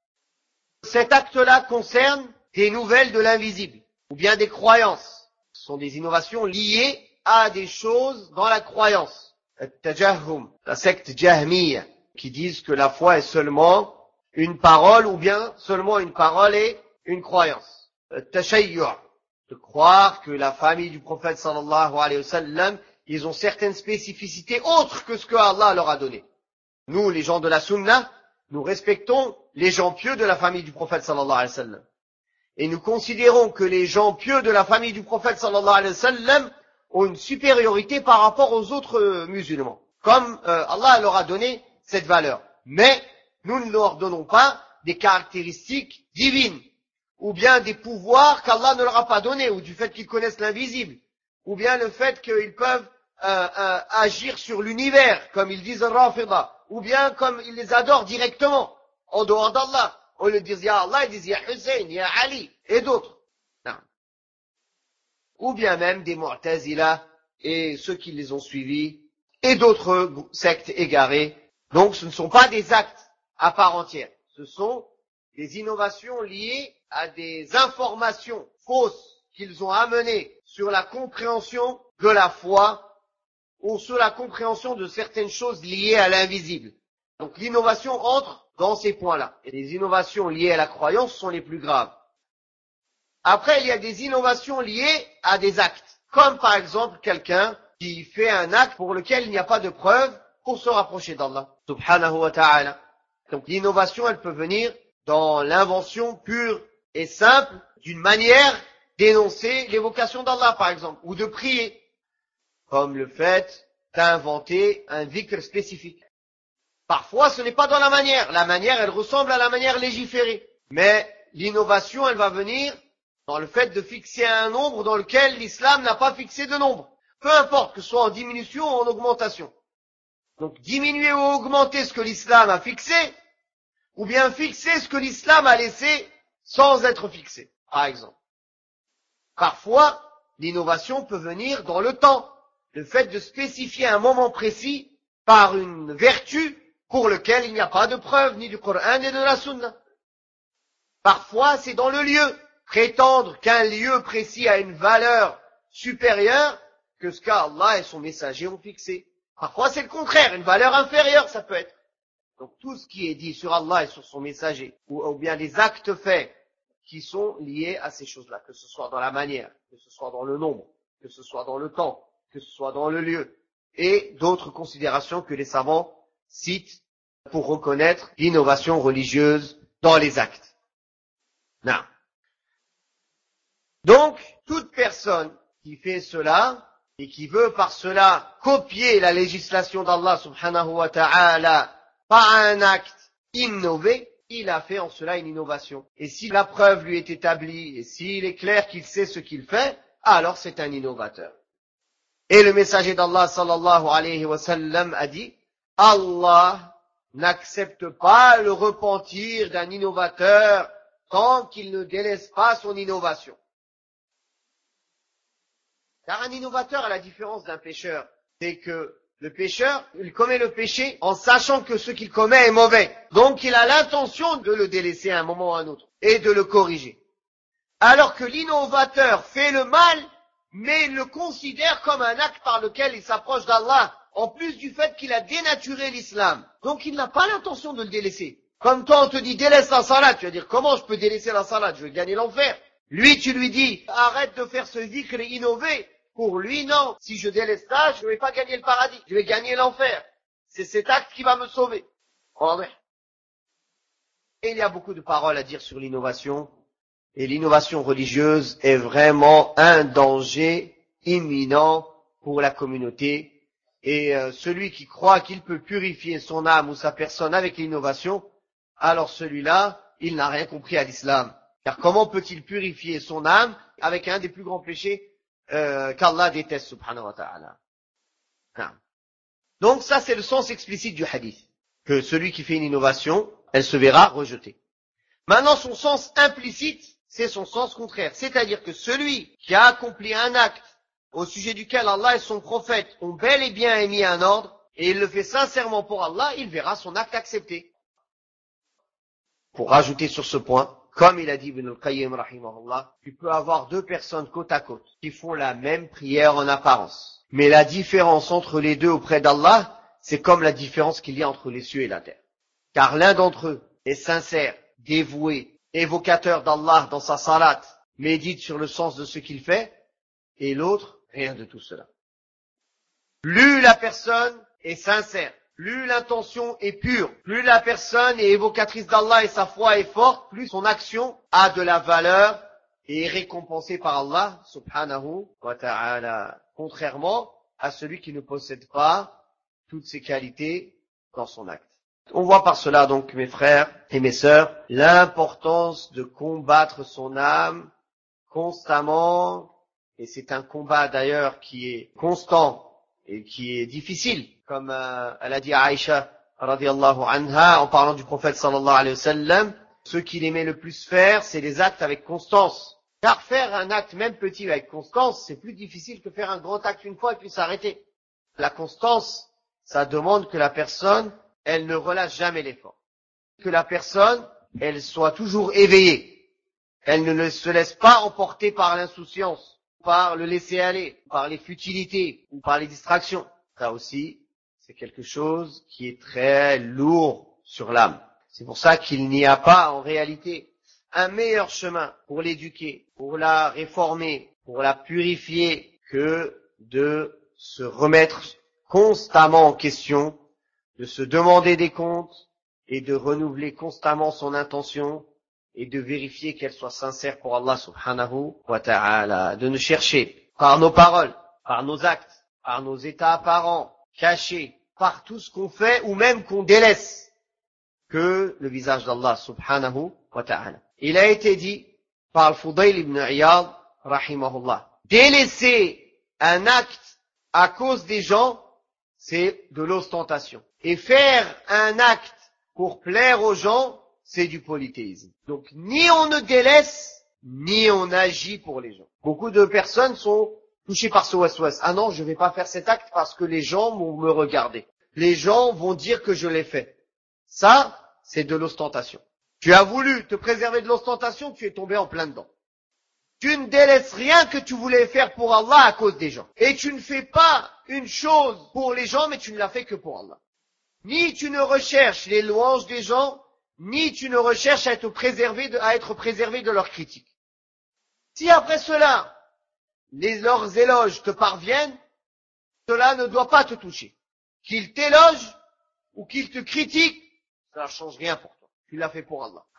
Cet acte-là concerne des nouvelles de l'invisible ou bien des croyances. Ce sont des innovations liées à des choses dans la croyance. Al-Tajahhum, la secte Jahmiya, qui disent que la foi est seulement une parole ou bien seulement une parole et une croyance. Al-Tashayyu', de croire que la famille du prophète sallallahu alayhi wa sallam, ils ont certaines spécificités autres que ce que Allah leur a donné. Nous, les gens de la sunna, nous respectons les gens pieux de la famille du prophète sallallahu alayhi wa sallam. Et nous considérons que les gens pieux de la famille du prophète sallallahu alayhi wa sallam ont une supériorité par rapport aux autres musulmans. Comme euh, Allah leur a donné cette valeur. Mais nous ne leur donnons pas des caractéristiques divines, ou bien des pouvoirs qu'Allah ne leur a pas donnés, ou du fait qu'ils connaissent l'invisible, ou bien le fait qu'ils peuvent euh, euh, agir sur l'univers, comme ils disent Rafida, ou bien comme ils les adorent directement, en dehors d'Allah. On le dit Ya Allah, ils disent Ya Hussein, Ya Ali, et d'autres. Non. Ou bien même des Mu'tazila, et ceux qui les ont suivis, et d'autres sectes égarées. Donc ce ne sont pas des actes à part entière. Ce sont des innovations liées à des informations fausses qu'ils ont amené sur la compréhension de la foi ou sur la compréhension de certaines choses liées à l'invisible. Donc l'innovation entre dans ces points-là. Et les innovations liées à la croyance sont les plus graves. Après, il y a des innovations liées à des actes. Comme par exemple quelqu'un qui fait un acte pour lequel il n'y a pas de preuve pour se rapprocher d'Allah, subhanahu wa ta'ala. Donc l'innovation, elle peut venir dans l'invention pure et simple d'une manière d'énoncer l'évocation d'Allah, par exemple, ou de prier, comme le fait d'inventer un dhikr spécifique. Parfois, ce n'est pas dans la manière. La manière, elle ressemble à la manière légiférée. Mais l'innovation, elle va venir dans le fait de fixer un nombre dans lequel l'islam n'a pas fixé de nombre. Peu importe que ce soit en diminution ou en augmentation. Donc diminuer ou augmenter ce que l'islam a fixé, ou bien fixer ce que l'islam a laissé sans être fixé, par exemple. Parfois, l'innovation peut venir dans le temps. Le fait de spécifier un moment précis par une vertu pour lequel il n'y a pas de preuve ni du Coran ni de la Sunna. Parfois, c'est dans le lieu. Prétendre qu'un lieu précis a une valeur supérieure que ce qu'Allah et son messager ont fixé. Parfois, c'est le contraire, une valeur inférieure, ça peut être. Donc, tout ce qui est dit sur Allah et sur son messager, ou, ou bien les actes faits qui sont liés à ces choses-là, que ce soit dans la manière, que ce soit dans le nombre, que ce soit dans le temps, que ce soit dans le lieu, et d'autres considérations que les savants citent pour reconnaître l'innovation religieuse dans les actes. Non. Donc, toute personne qui fait cela, et qui veut par cela copier la législation d'Allah subhanahu wa ta'ala par un acte innové, il a fait en cela une innovation. Et si la preuve lui est établie, et s'il est clair qu'il sait ce qu'il fait, alors c'est un innovateur. Et le messager d'Allah sallallahu alayhi wa sallam a dit, Allah n'accepte pas le repentir d'un innovateur tant qu'il ne délaisse pas son innovation. Car un innovateur, à la différence d'un pécheur, c'est que le pécheur, il commet le péché en sachant que ce qu'il commet est mauvais. Donc il a l'intention de le délaisser à un moment ou à un autre et de le corriger. Alors que l'innovateur fait le mal, mais il le considère comme un acte par lequel il s'approche d'Allah, en plus du fait qu'il a dénaturé l'islam. Donc il n'a pas l'intention de le délaisser. Comme toi, on te dit délaisse la salade, tu vas dire comment je peux délaisser la salade, je vais gagner l'enfer. Lui, tu lui dis arrête de faire ce dhikr innové. Pour lui, non. Si je délaisse ça, je ne vais pas gagner le paradis. Je vais gagner l'enfer. C'est cet acte qui va me sauver. Et il y a beaucoup de paroles à dire sur l'innovation. Et l'innovation religieuse est vraiment un danger imminent pour la communauté. Et euh, celui qui croit qu'il peut purifier son âme ou sa personne avec l'innovation, alors celui-là, il n'a rien compris à l'islam. Car comment peut-il purifier son âme avec un des plus grands péchés Euh, qu'Allah déteste subhanahu wa ta'ala. Donc ça c'est le sens explicite du hadith, que celui qui fait une innovation, elle se verra rejetée. Maintenant son sens implicite, c'est son sens contraire, c'est-à-dire que celui qui a accompli un acte au sujet duquel Allah et son prophète ont bel et bien émis un ordre, et il le fait sincèrement pour Allah, il verra son acte accepté. Pour rajouter sur ce point, comme il a dit Ibn al-Qayyim rahimahullah, tu peux avoir deux personnes côte à côte qui font la même prière en apparence. Mais la différence entre les deux auprès d'Allah, c'est comme la différence qu'il y a entre les cieux et la terre. Car l'un d'entre eux est sincère, dévoué, évocateur d'Allah dans sa salat, médite sur le sens de ce qu'il fait, et l'autre, rien de tout cela. Plus la personne est sincère, plus l'intention est pure, plus la personne est évocatrice d'Allah et sa foi est forte, plus son action a de la valeur et est récompensée par Allah subhanahu wa ta'ala. Contrairement à celui qui ne possède pas toutes ces qualités dans son acte. On voit par cela donc, mes frères et mes sœurs, l'importance de combattre son âme constamment, et c'est un combat d'ailleurs qui est constant et qui est difficile, comme euh, elle a dit à Aïcha radiyallahu anha en parlant du prophète sallallahu alayhi wa sallam, ce qu'il aimait le plus faire, c'est les actes avec constance. Car faire un acte même petit avec constance, c'est plus difficile que faire un grand acte une fois et puis s'arrêter. La constance, ça demande que la personne, elle ne relâche jamais l'effort. Que la personne, elle soit toujours éveillée. Elle ne se laisse pas emporter par l'insouciance, par le laisser-aller, par les futilités ou par les distractions. Ça aussi, c'est quelque chose qui est très lourd sur l'âme. C'est pour ça qu'il n'y a pas en réalité un meilleur chemin pour l'éduquer, pour la réformer, pour la purifier que de se remettre constamment en question, de se demander des comptes et de renouveler constamment son intention et de vérifier qu'elle soit sincère pour Allah subhanahu wa ta'ala, de ne chercher par nos paroles, par nos actes, par nos états apparents, cachés, par tout ce qu'on fait ou même qu'on délaisse, que le visage d'Allah subhanahu wa ta'ala. Il a été dit par Fudayl ibn Iyad, rahimahullah, délaisser un acte à cause des gens, c'est de l'ostentation. Et faire un acte pour plaire aux gens, c'est du polythéisme. Donc, ni on ne délaisse, ni on agit pour les gens. Beaucoup de personnes sont touchées par ce waswas. Ah non, je vais pas faire cet acte parce que les gens vont me regarder. Les gens vont dire que je l'ai fait. Ça, c'est de l'ostentation. Tu as voulu te préserver de l'ostentation, tu es tombé en plein dedans. Tu ne délaisses rien que tu voulais faire pour Allah à cause des gens. Et tu ne fais pas une chose pour les gens, mais tu ne la fais que pour Allah. Ni tu ne recherches les louanges des gens, ni tu ne recherches à être préservé de, à être préservé de leurs critiques. Si après cela, les, leurs éloges te parviennent, cela ne doit pas te toucher. Qu'ils t'élogent ou qu'ils te critiquent, ça ne change rien pour toi. Tu l'as fait pour Allah.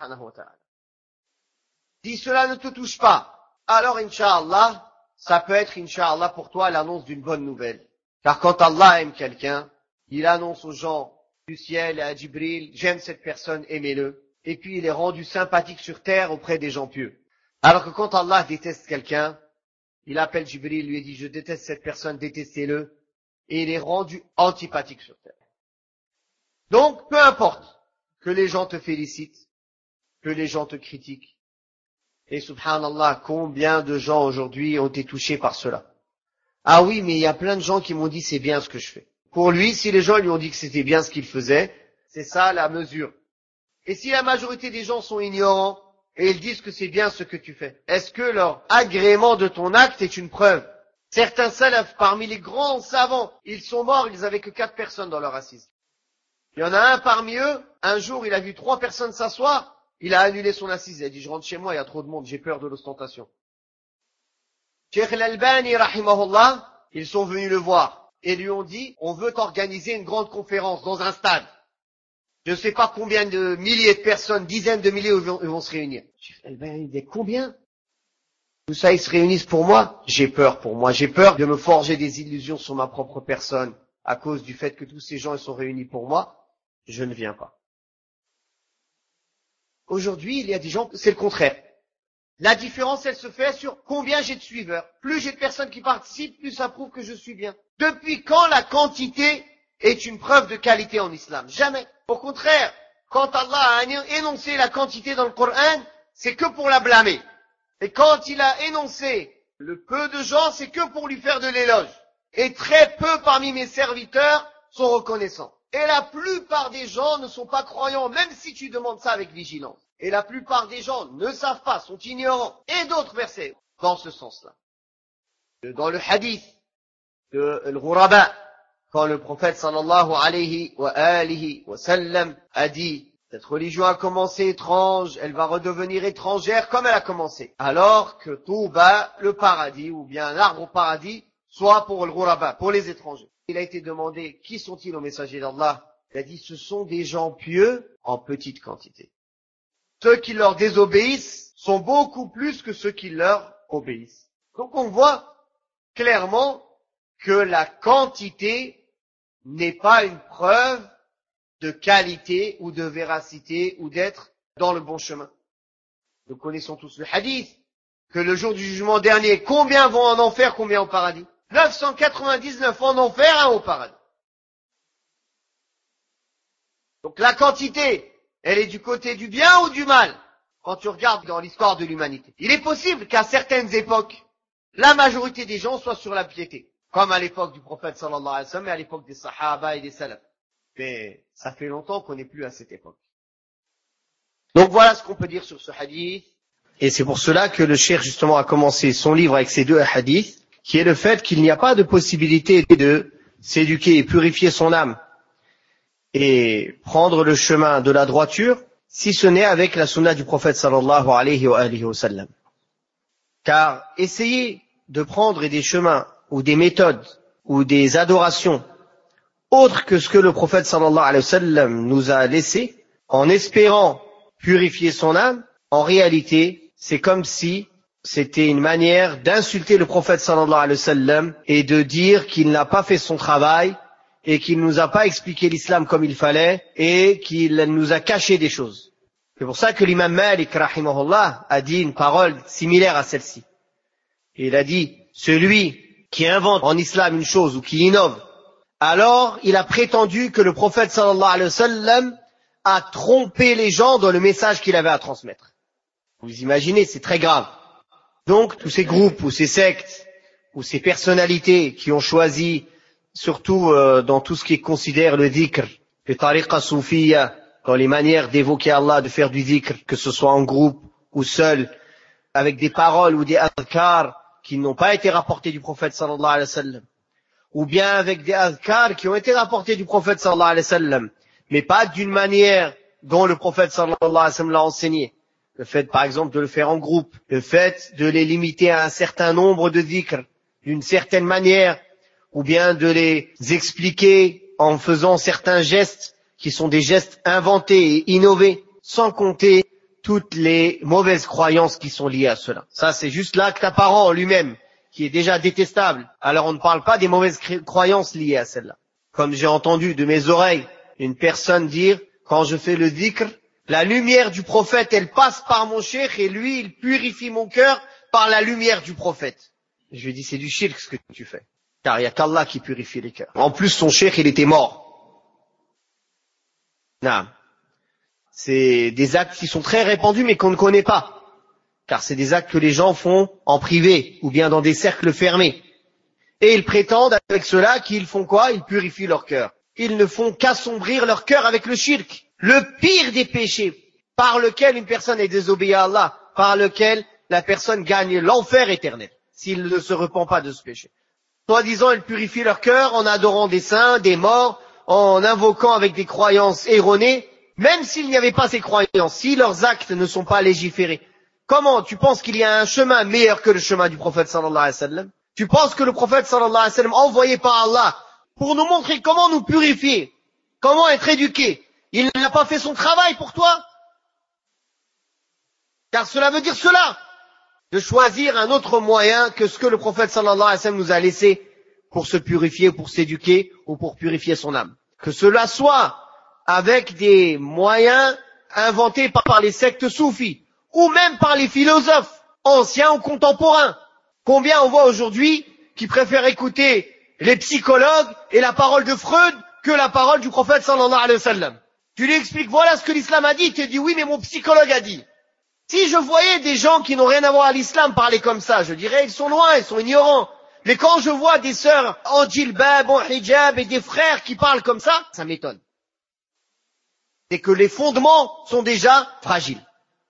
Si cela ne te touche pas, alors Inch'Allah, ça peut être Inch'Allah pour toi l'annonce d'une bonne nouvelle. Car quand Allah aime quelqu'un, il annonce aux gens du ciel et à Jibril, j'aime cette personne, aimez-le. Et puis il est rendu sympathique sur terre auprès des gens pieux. Alors que quand Allah déteste quelqu'un, il appelle Jibril, lui dit, je déteste cette personne, détestez-le. Et il est rendu antipathique sur terre. Donc, peu importe que les gens te félicitent, que les gens te critiquent. Et subhanallah, combien de gens aujourd'hui ont été touchés par cela. Ah oui, mais il y a plein de gens qui m'ont dit c'est bien ce que je fais. Pour lui, si les gens lui ont dit que c'était bien ce qu'il faisait, c'est ça la mesure. Et si la majorité des gens sont ignorants et ils disent que c'est bien ce que tu fais, est-ce que leur agrément de ton acte est une preuve? Certains salafs, parmi les grands savants, ils sont morts, ils n'avaient que quatre personnes dans leur assise. Il y en a un parmi eux, un jour il a vu trois personnes s'asseoir, il a annulé son assise, il a dit je rentre chez moi, il y a trop de monde, j'ai peur de l'ostentation. Cheikh al-Albani, rahimahullah, ils sont venus le voir et lui ont dit, on veut organiser une grande conférence dans un stade. Je ne sais pas combien de milliers de personnes, dizaines de milliers vont, vont se réunir. Cheikh al-Albani dit, combien? Tout ça, ils se réunissent pour moi? J'ai peur pour moi, j'ai peur de me forger des illusions sur ma propre personne à cause du fait que tous ces gens ils sont réunis pour moi. Je ne viens pas. Aujourd'hui, il y a des gens, c'est le contraire. La différence, elle se fait sur combien j'ai de suiveurs. Plus j'ai de personnes qui participent, plus ça prouve que je suis bien. Depuis quand la quantité est une preuve de qualité en islam? Jamais. Au contraire, quand Allah a énoncé la quantité dans le Coran, c'est que pour la blâmer. Et quand il a énoncé le peu de gens, c'est que pour lui faire de l'éloge. Et très peu parmi mes serviteurs sont reconnaissants. Et la plupart des gens ne sont pas croyants, même si tu demandes ça avec vigilance. Et la plupart des gens ne savent pas, sont ignorants. Et d'autres versets dans ce sens-là. Dans le hadith de Al-Ghuraba, quand le prophète sallallahu alayhi wa alihi wa sallam a dit, cette religion a commencé étrange, elle va redevenir étrangère comme elle a commencé. Alors que Touba, le paradis, ou bien un arbre au paradis, soit pour Al-Ghuraba, pour les étrangers. Il a été demandé, qui sont-ils aux messagers d'Allah? Il a dit, ce sont des gens pieux en petite quantité. Ceux qui leur désobéissent sont beaucoup plus que ceux qui leur obéissent. Donc on voit clairement que la quantité n'est pas une preuve de qualité ou de véracité ou d'être dans le bon chemin. Nous connaissons tous le hadith, que le jour du jugement dernier, combien vont en enfer, combien au paradis? neuf cent quatre-vingt-dix-neuf en enfer, un au paradis. Donc la quantité, elle est du côté du bien ou du mal, quand tu regardes dans l'histoire de l'humanité. Il est possible qu'à certaines époques, la majorité des gens soient sur la piété, comme à l'époque du prophète sallallahu alayhi wa sallam et à l'époque des sahaba et des salafs. Mais ça fait longtemps qu'on n'est plus à cette époque. Donc voilà ce qu'on peut dire sur ce hadith. Et c'est pour cela que le cheikh justement a commencé son livre avec ces deux hadiths, qui est le fait qu'il n'y a pas de possibilité de s'éduquer et purifier son âme et prendre le chemin de la droiture, si ce n'est avec la sunna du prophète sallallahu alayhi wa alihi wa sallam. Car essayer de prendre des chemins ou des méthodes ou des adorations autres que ce que le prophète sallallahu alayhi wa sallam nous a laissé, en espérant purifier son âme, en réalité, c'est comme si c'était une manière d'insulter le prophète sallallahu alayhi wa sallam et de dire qu'il n'a pas fait son travail et qu'il nous a pas expliqué l'islam comme il fallait et qu'il nous a caché des choses. C'est pour ça que l'imam Malik, rahimahullah, a dit une parole similaire à celle-ci. Il a dit, celui qui invente en islam une chose ou qui innove, alors il a prétendu que le prophète sallallahu alayhi wa sallam a trompé les gens dans le message qu'il avait à transmettre. Vous imaginez, c'est très grave. Donc, tous ces groupes ou ces sectes ou ces personnalités qui ont choisi, surtout euh, dans tout ce qui considère le dhikr, le tariqa soufiyya, dans les manières d'évoquer Allah, de faire du dhikr, que ce soit en groupe ou seul, avec des paroles ou des adhkar qui n'ont pas été rapportés du prophète sallallahu alayhi wa sallam, ou bien avec des adhkar qui ont été rapportés du prophète sallallahu alayhi wa sallam, mais pas d'une manière dont le prophète sallallahu alayhi wa sallam l'a enseigné. Le fait, par exemple, de le faire en groupe, le fait de les limiter à un certain nombre de dhikr, d'une certaine manière, ou bien de les expliquer en faisant certains gestes qui sont des gestes inventés et innovés, sans compter toutes les mauvaises croyances qui sont liées à cela. Ça, c'est juste l'acte apparent en lui-même, qui est déjà détestable. Alors on ne parle pas des mauvaises croyances liées à celle-là. Comme j'ai entendu de mes oreilles une personne dire, quand je fais le dhikr, la lumière du prophète, elle passe par mon cheikh et lui, il purifie mon cœur par la lumière du prophète. Je lui ai dit, c'est du shirk ce que tu fais. Car il n'y a qu'Allah qui purifie les cœurs. En plus, son cheikh, il était mort. Non. C'est des actes qui sont très répandus mais qu'on ne connaît pas. Car c'est des actes que les gens font en privé ou bien dans des cercles fermés. Et ils prétendent avec cela qu'ils font quoi? Ils purifient leur cœur. Ils ne font qu'assombrir leur cœur avec le shirk. Le pire des péchés par lequel une personne est désobéie à Allah, par lequel la personne gagne l'enfer éternel, s'il ne se repent pas de ce péché. Soi-disant, ils purifient leur cœur en adorant des saints, des morts, en invoquant avec des croyances erronées, même s'il n'y avait pas ces croyances, si leurs actes ne sont pas légiférés. Comment? Tu penses qu'il y a un chemin meilleur que le chemin du prophète sallallahu alayhi wa sallam? Tu penses que le prophète sallallahu alayhi wa sallam, envoyé par Allah, pour nous montrer comment nous purifier, comment être éduqués, il n'a pas fait son travail pour toi? Car cela veut dire cela, de choisir un autre moyen que ce que le prophète sallallahu alayhi wa sallam nous a laissé pour se purifier, pour s'éduquer ou pour purifier son âme. Que cela soit avec des moyens inventés par les sectes soufis ou même par les philosophes anciens ou contemporains. Combien on voit aujourd'hui qui préfèrent écouter les psychologues et la parole de Freud que la parole du prophète sallallahu alayhi wa sallam. Tu lui expliques, voilà ce que l'islam a dit, il te dit oui, mais mon psychologue a dit. Si je voyais des gens qui n'ont rien à voir à l'islam parler comme ça, je dirais, ils sont loin, ils sont ignorants. Mais quand je vois des sœurs en djilbab, en hijab et des frères qui parlent comme ça, ça m'étonne. C'est que les fondements sont déjà fragiles.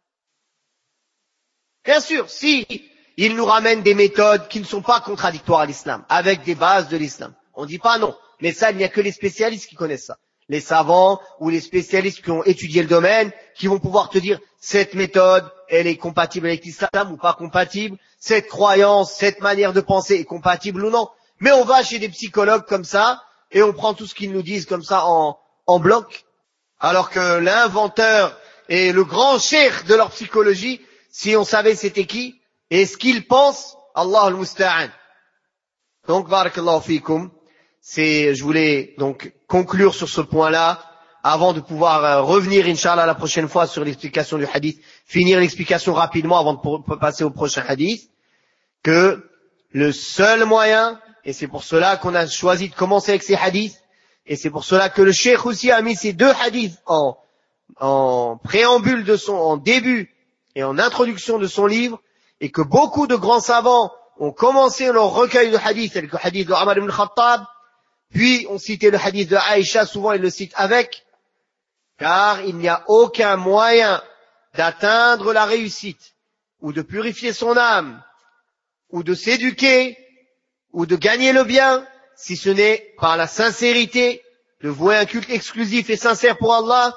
Bien sûr, si ils nous ramènent des méthodes qui ne sont pas contradictoires à l'islam, avec des bases de l'islam, on ne dit pas non. Mais ça, il n'y a que les spécialistes qui connaissent ça. Les savants ou les spécialistes qui ont étudié le domaine, qui vont pouvoir te dire cette méthode, elle est compatible avec l'islam ou pas compatible, cette croyance, cette manière de penser est compatible ou non. Mais on va chez des psychologues comme ça, et on prend tout ce qu'ils nous disent comme ça en, en bloc, alors que l'inventeur et le grand cheikh de leur psychologie, si on savait c'était qui, et ce qu'ils pensent, Allah al-Musta'an. Donc, barakallahu fikum. C'est, je voulais donc conclure sur ce point-là, avant de pouvoir euh, revenir, Inch'Allah, la prochaine fois sur l'explication du hadith, finir l'explication rapidement avant de passer au prochain hadith, que le seul moyen, et c'est pour cela qu'on a choisi de commencer avec ces hadiths, et c'est pour cela que le cheikh aussi a mis ces deux hadiths en, en préambule de son, en début et en introduction de son livre, et que beaucoup de grands savants ont commencé leur recueil de hadiths, tel que le hadith de Omar ibn Khattab, puis on citait le hadith de Aïcha, souvent ils le citent avec, car il n'y a aucun moyen d'atteindre la réussite ou de purifier son âme, ou de s'éduquer, ou de gagner le bien, si ce n'est par la sincérité, de vouer un culte exclusif et sincère pour Allah,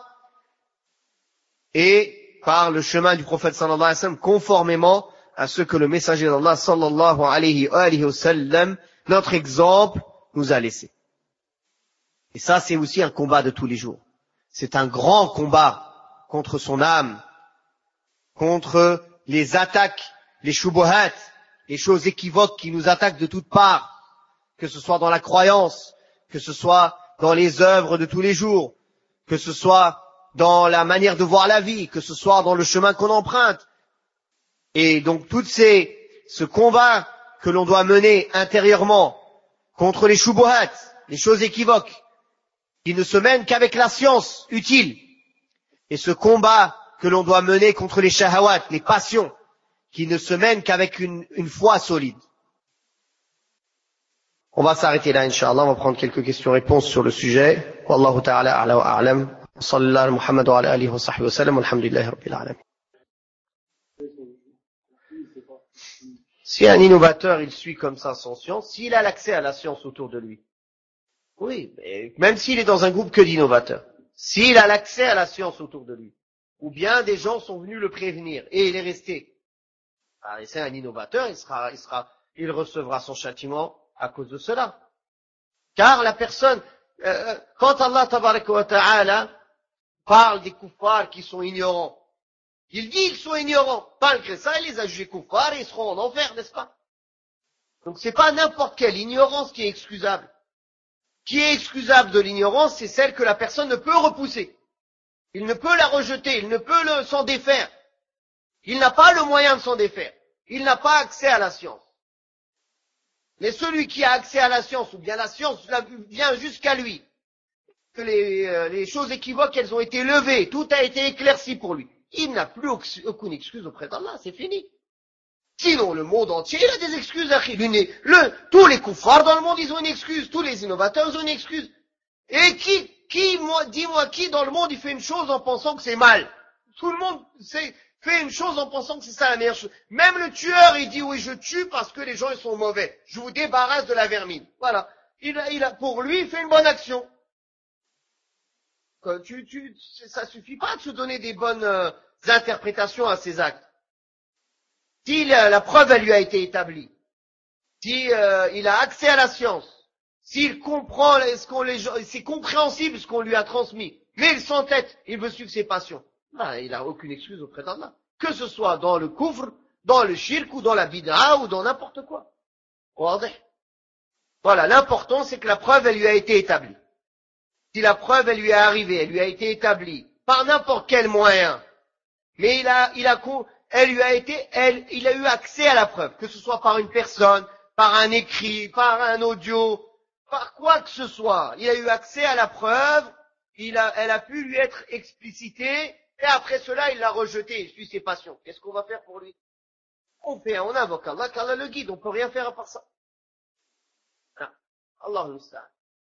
et par le chemin du prophète sallallahu alayhi wa sallam, conformément à ce que le messager d'Allah sallallahu alayhi wa sallam, notre exemple, nous a laissé. Et ça, c'est aussi un combat de tous les jours. C'est un grand combat contre son âme, contre les attaques, les shubuhat, les choses équivoques qui nous attaquent de toutes parts, que ce soit dans la croyance, que ce soit dans les œuvres de tous les jours, que ce soit dans la manière de voir la vie, que ce soit dans le chemin qu'on emprunte. Et donc, toutes ces, ce combat que l'on doit mener intérieurement contre les shubuhat, les choses équivoques, qui ne se mènent qu'avec la science utile, et ce combat que l'on doit mener contre les shahawat, les passions, qui ne se mènent qu'avec une, une foi solide. On va s'arrêter là, Inch'Allah. On va prendre quelques questions-réponses sur le sujet. Wallahu ta'ala a'la wa a'lam. Sallallahu Muhammad wa ala alihi wa sahbihi wa sallam. Alhamdulillahi rabbil alamin. Si un innovateur, il suit comme ça son science, s'il a l'accès à la science autour de lui, oui, mais même s'il est dans un groupe que d'innovateurs, s'il a l'accès à la science autour de lui, ou bien des gens sont venus le prévenir et il est resté, ah, et c'est un innovateur, il sera, il sera, il recevra son châtiment à cause de cela. Car la personne, euh, quand Allah tabaraka wa ta'ala parle des kuffars qui sont ignorants, il dit qu'ils sont ignorants. Malgré ça, il les a jugés kuffars et ils seront en enfer, n'est-ce pas? Donc c'est pas n'importe quelle ignorance qui est excusable. Qui est excusable de l'ignorance, c'est celle que la personne ne peut repousser. Il ne peut la rejeter, il ne peut le, s'en défaire. Il n'a pas le moyen de s'en défaire. Il n'a pas accès à la science. Mais celui qui a accès à la science, ou bien la science vient jusqu'à lui, que les, euh, les choses équivoques, elles ont été levées, tout a été éclairci pour lui. Il n'a plus aucune excuse auprès d'Allah, c'est fini. Sinon, le monde entier, il a des excuses. Le, tous les kuffars dans le monde, ils ont une excuse. Tous les innovateurs, ils ont une excuse. Et qui, qui, moi, dis-moi, qui dans le monde, il fait une chose en pensant que c'est mal? Tout le monde c'est, fait une chose en pensant que c'est ça la meilleure chose. Même le tueur, il dit, oui, je tue parce que les gens, ils sont mauvais. Je vous débarrasse de la vermine. Voilà. Il a, il a, pour lui, il fait une bonne action. Tu, tu, ça suffit pas de se donner des bonnes euh, interprétations à ses actes. Si la, la preuve elle lui a été établie, si euh, il a accès à la science, s'il comprend ce qu'on les c'est compréhensible ce qu'on lui a transmis, mais il s'entête, il veut suivre ses passions, ben, il n'a aucune excuse auprès d'Allah. Que ce soit dans le kufr, dans le shirk ou dans la bid'a ou dans n'importe quoi. Voilà, l'important c'est que la preuve elle lui a été établie. Si la preuve elle lui est arrivée, elle lui a été établie par n'importe quel moyen, mais il a, il a, elle lui a été, elle, il a eu accès à la preuve, que ce soit par une personne, par un écrit, par un audio, par quoi que ce soit. Il a eu accès à la preuve, il a, elle a pu lui être explicitée, et après cela, il l'a rejetée, il suit ses passions. Qu'est-ce qu'on va faire pour lui? On fait, on invoque Allah, qu'Allah le guide, on peut rien faire à part ça. Ah, Allah nous sait.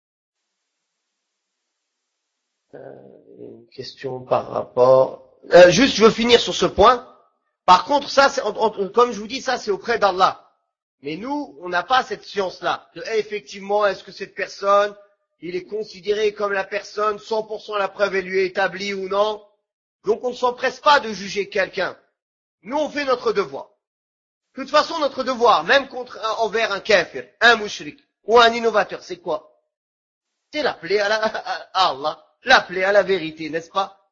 Euh, une question par rapport... Euh, juste, je veux finir sur ce point. Par contre, ça, c'est, comme je vous dis, ça, c'est auprès d'Allah. Mais nous, on n'a pas cette science-là. De, eh, effectivement, est-ce que cette personne, il est considéré comme la personne, cent pour cent la preuve elle lui est établie ou non? Donc, on ne s'empresse pas de juger quelqu'un. Nous, on fait notre devoir. De toute façon, notre devoir, même contre, envers un kafir, un mushrik, ou un innovateur, c'est quoi? C'est l'appeler à, la, à Allah. L'appeler à la vérité, n'est-ce pas?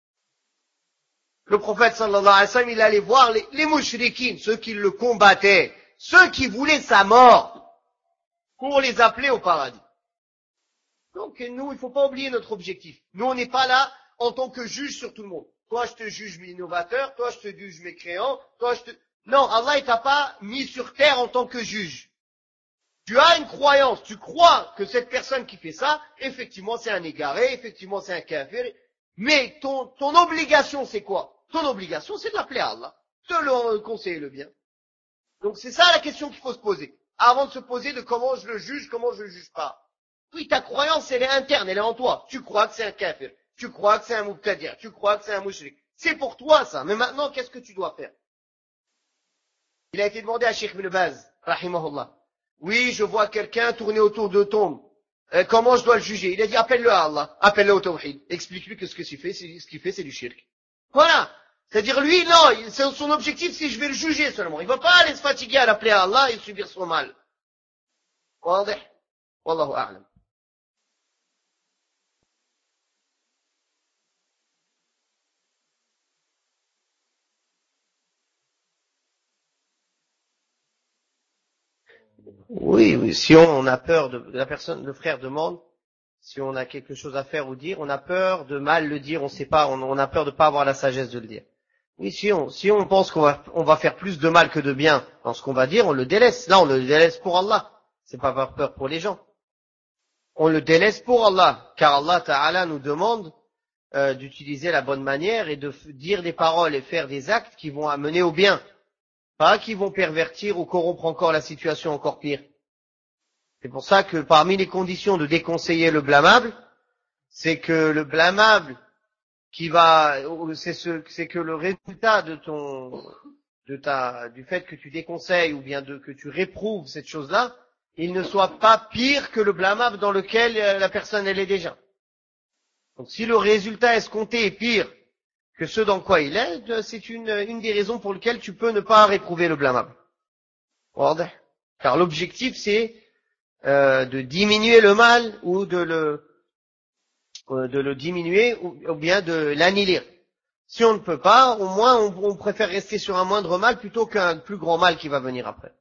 Le prophète sallallahu alayhi wa sallam, il allait voir les, les mouchriquines, ceux qui le combattaient, ceux qui voulaient sa mort, pour les appeler au paradis. Donc nous, il ne faut pas oublier notre objectif. Nous, on n'est pas là en tant que juge sur tout le monde. Toi, je te juge innovateur, toi, je te juge mécréant, toi, je te... Non, Allah, il t'a pas mis sur terre en tant que juge. Tu as une croyance, tu crois que cette personne qui fait ça, effectivement c'est un égaré, effectivement c'est un kafir, mais ton, ton obligation c'est quoi? Ton obligation c'est de l'appeler à Allah, de le conseiller le bien. Donc c'est ça la question qu'il faut se poser, avant de se poser de comment je le juge, comment je le juge pas. Oui, ta croyance elle est interne, elle est en toi, tu crois que c'est un kafir, tu crois que c'est un mubtadir, tu crois que c'est un mushrik. C'est pour toi ça, mais maintenant qu'est-ce que tu dois faire? Il a été demandé à Cheikh Ibn Baz, rahimahullah. Oui, je vois quelqu'un tourner autour de tombe. Euh, comment je dois le juger? Il a dit, appelle-le à Allah, appelle-le au tawhid. Explique-lui que ce qu'il fait, c'est, ce qu'il fait, c'est du shirk. Voilà. C'est-à-dire, lui, non, il, son objectif, c'est je vais le juger seulement. Il va pas aller se fatiguer à l'appeler à Allah et subir son mal. واضح؟ والله أعلم. Oui, oui, si on a peur de, la personne, le frère demande, si on a quelque chose à faire ou dire, on a peur de mal le dire, on sait pas, on, on a peur de pas avoir la sagesse de le dire. Oui, si on, si on pense qu'on va, on va faire plus de mal que de bien dans ce qu'on va dire, on le délaisse. Là, on le délaisse pour Allah. C'est pas par peur pour les gens. On le délaisse pour Allah, car Allah Ta'ala nous demande euh, d'utiliser la bonne manière et de f- dire des paroles et faire des actes qui vont amener au bien. Pas qui vont pervertir ou corrompre encore la situation encore pire. C'est pour ça que parmi les conditions de déconseiller le blâmable, c'est que le blâmable qui va, c'est ce, c'est que le résultat de ton, de ta, du fait que tu déconseilles ou bien de, que tu réprouves cette chose-là, il ne soit pas pire que le blâmable dans lequel la personne elle est déjà. Donc si le résultat escompté est pire que ce dans quoi il est, c'est une, une des raisons pour lesquelles tu peux ne pas réprouver le blâmable. Car l'objectif c'est euh, de diminuer le mal ou de le euh, de le diminuer ou, ou bien de l'annihiler. Si on ne peut pas, au moins on, on préfère rester sur un moindre mal plutôt qu'un plus grand mal qui va venir après.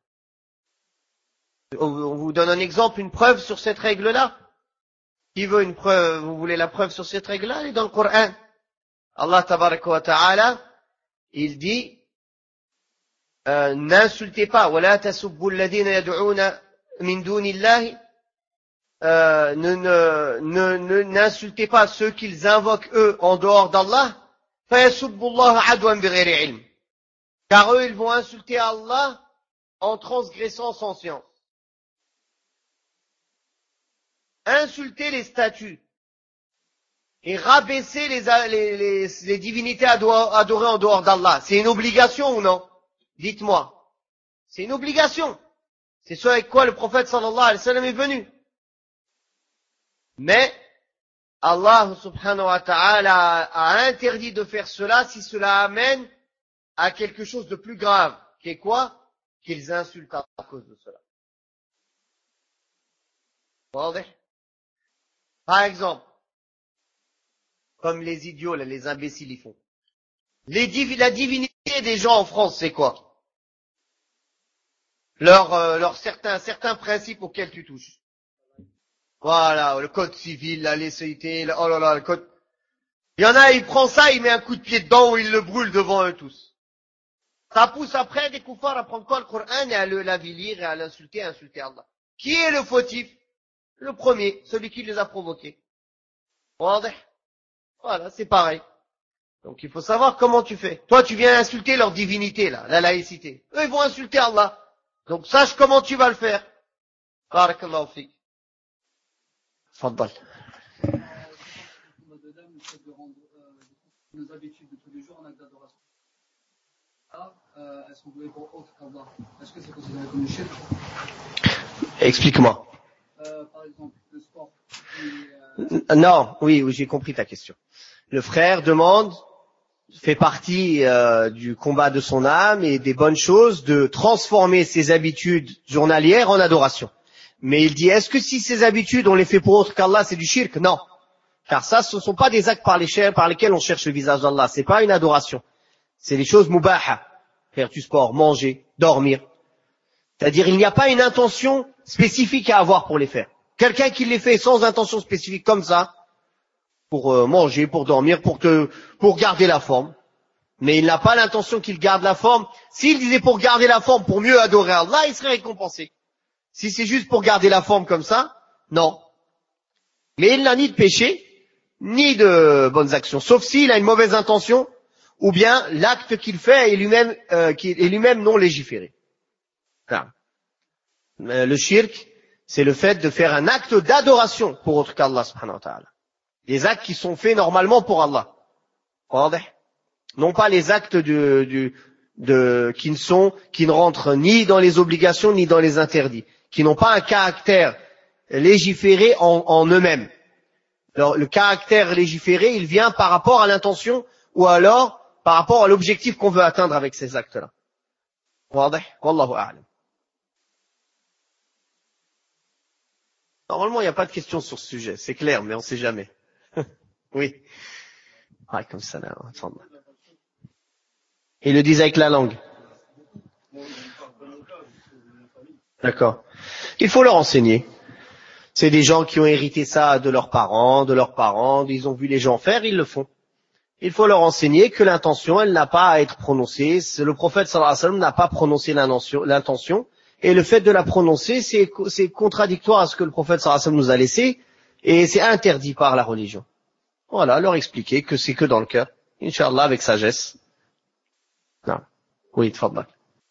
On vous donne un exemple, une preuve sur cette règle-là. Qui veut une preuve, vous voulez la preuve sur cette règle-là? Elle est dans le Coran. Allah tabaraka wa ta'ala, il dit, euh, n'insultez pas, وَلَا تَسُبُّوا الَّذِينَ يَدْعُونَ مِن دُونِ اللَّهِ, euh, ne, ne, ne, ne, n'insultez pas ceux qu'ils invoquent eux en dehors d'Allah, فَيَسُبُّوا اللَّهَ عَدْوًا بِغَيْرِ عِلْمٍ. Car eux, ils vont insulter Allah en transgressant sans science. Insulter les statues et rabaisser les, les, les, les divinités adorées en dehors d'Allah, c'est une obligation ou non? Dites-moi. C'est une obligation. C'est ce avec quoi le prophète sallallahu alayhi wa sallam est venu. Mais Allah subhanahu wa ta'ala a interdit de faire cela si cela amène à quelque chose de plus grave, qui est quoi? Qu'ils insultent à cause de cela. Par exemple, comme les idiots, là, les imbéciles, ils font. Les div- la divinité des gens en France, c'est quoi? Leur, euh, leur certains, certains principes auxquels tu touches. Voilà, le code civil, la laïcité, le, oh là là, le code. Il y en a, il prend ça, il met un coup de pied dedans ou il le brûle devant eux tous. Ça pousse après des koufars à prendre quoi le Coran et à le l'avilir et à l'insulter, à insulter Allah. Qui est le fautif? Le premier, celui qui les a provoqués. Voilà, c'est pareil. Donc il faut savoir comment tu fais. Toi, tu viens insulter leur divinité, là, la laïcité. Eux, ils vont insulter Allah. Donc sache comment tu vas le faire. Barakallahu fik. Faddal. Nos habitudes de tous les jours en acte d'adoration. Ah, euh, elles sont vouées pour autre qu'Allah. Est-ce que c'est considéré comme une shirk? Explique-moi. Euh, par exemple, le sport. Et, euh... Non, oui, oui, j'ai compris ta question. Le frère demande, fait partie euh, du combat de son âme et des bonnes choses de transformer ses habitudes journalières en adoration. Mais il dit, est-ce que si ces habitudes on les fait pour autre qu'Allah, c'est du shirk? Non. Car ça, ce ne sont pas des actes par, les cher- par lesquels on cherche le visage d'Allah. C'est pas une adoration. C'est des choses mubaha. Faire du sport, manger, dormir. C'est-à-dire, il n'y a pas une intention spécifique à avoir pour les faire. Quelqu'un qui les fait sans intention spécifique comme ça, pour euh, manger, pour dormir, pour te, pour garder la forme. Mais il n'a pas l'intention qu'il garde la forme. S'il disait pour garder la forme, pour mieux adorer Allah, il serait récompensé. Si c'est juste pour garder la forme comme ça, non. Mais il n'a ni de péché, ni de bonnes actions, sauf s'il a une mauvaise intention, ou bien l'acte qu'il fait est lui-même, euh, qui est lui-même non légiféré. Enfin, euh, le shirk, c'est le fait de faire un acte d'adoration pour autre qu'Allah subhanahu wa ta'ala. Les actes qui sont faits normalement pour Allah. Non pas les actes du, du, de, qui ne sont, qui ne rentrent ni dans les obligations ni dans les interdits, qui n'ont pas un caractère légiféré en, en eux-mêmes. Alors, le caractère légiféré, il vient par rapport à l'intention ou alors par rapport à l'objectif qu'on veut atteindre avec ces actes-là. Wallahu a'lam. Normalement, il n'y a pas de questions sur ce sujet, c'est clair, mais on ne sait jamais. Oui. Ah, comme ça, là, ils le disent avec la langue. D'accord. Il faut leur enseigner. C'est des gens qui ont hérité ça de leurs parents, de leurs parents, ils ont vu les gens faire, ils le font. Il faut leur enseigner que l'intention, elle n'a pas à être prononcée. Le prophète sallallahu alayhi wa sallam n'a pas prononcé l'intention. Et le fait de la prononcer, c'est, c'est contradictoire à ce que le prophète sallallahu alayhi wa sallam nous a laissé. Et c'est interdit par la religion. Voilà, leur expliquer que c'est que dans le cœur. Inch'Allah, avec sagesse. Non. Oui, tfaddal.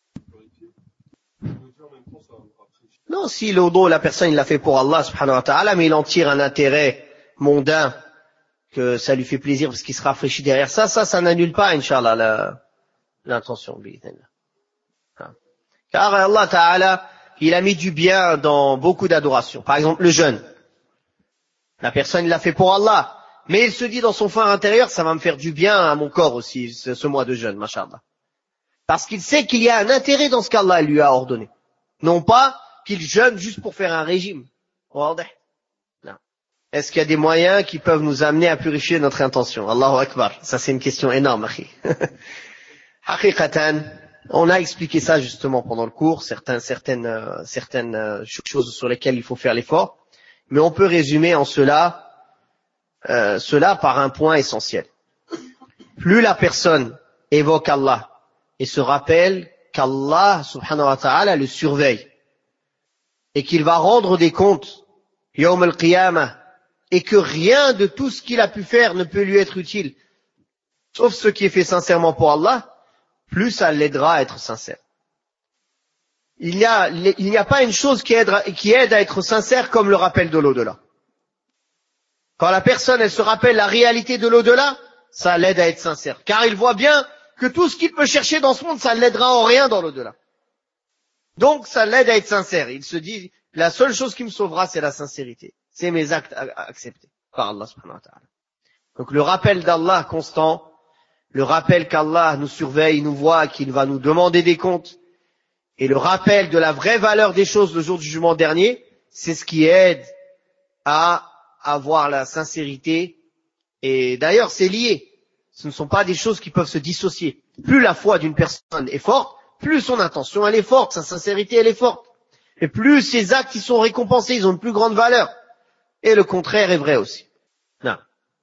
Non, si le wudu, la personne, il l'a fait pour Allah, subhanahu wa ta'ala, mais il en tire un intérêt mondain, que ça lui fait plaisir parce qu'il se rafraîchit derrière ça, ça, ça n'annule pas, Inch'Allah, la, l'intention. Car Allah Ta'ala, il a mis du bien dans beaucoup d'adorations. Par exemple, le jeûne. La personne, il l'a fait pour Allah. Mais il se dit dans son fond intérieur, ça va me faire du bien à mon corps aussi, ce, ce mois de jeûne, mashallah. Parce qu'il sait qu'il y a un intérêt dans ce qu'Allah lui a ordonné. Non pas qu'il jeûne juste pour faire un régime. Non. Est-ce qu'il y a des moyens qui peuvent nous amener à purifier notre intention? Allahu Akbar. Ça, c'est une question énorme, akhi. Haqiqatan, on a expliqué ça justement pendant le cours, certaines, certaines, euh, certaines euh, choses sur lesquelles il faut faire l'effort. Mais on peut résumer en cela, euh, cela par un point essentiel. Plus la personne évoque Allah et se rappelle qu'Allah, subhanahu wa ta'ala, le surveille et qu'il va rendre des comptes, yawm al-qiyamah, et que rien de tout ce qu'il a pu faire ne peut lui être utile, sauf ce qui est fait sincèrement pour Allah, plus ça l'aidera à être sincère. Il n'y a, il n'y a pas une chose qui aide, qui aide à être sincère comme le rappel de l'au-delà. Quand la personne, elle se rappelle la réalité de l'au-delà, ça l'aide à être sincère. Car il voit bien que tout ce qu'il peut chercher dans ce monde, ça ne l'aidera en rien dans l'au-delà. Donc, ça l'aide à être sincère. Il se dit, la seule chose qui me sauvera, c'est la sincérité. C'est mes actes acceptés par Allah subhanahu wa ta'ala. Donc, le rappel d'Allah constant, le rappel qu'Allah nous surveille, nous voit, qu'il va nous demander des comptes, et le rappel de la vraie valeur des choses le jour du jugement dernier, c'est ce qui aide à avoir la sincérité. Et d'ailleurs, c'est lié. Ce ne sont pas des choses qui peuvent se dissocier. Plus la foi d'une personne est forte, plus son intention elle est forte, sa sincérité elle est forte. Et plus ses actes ils sont récompensés, ils ont une plus grande valeur. Et le contraire est vrai aussi. Non.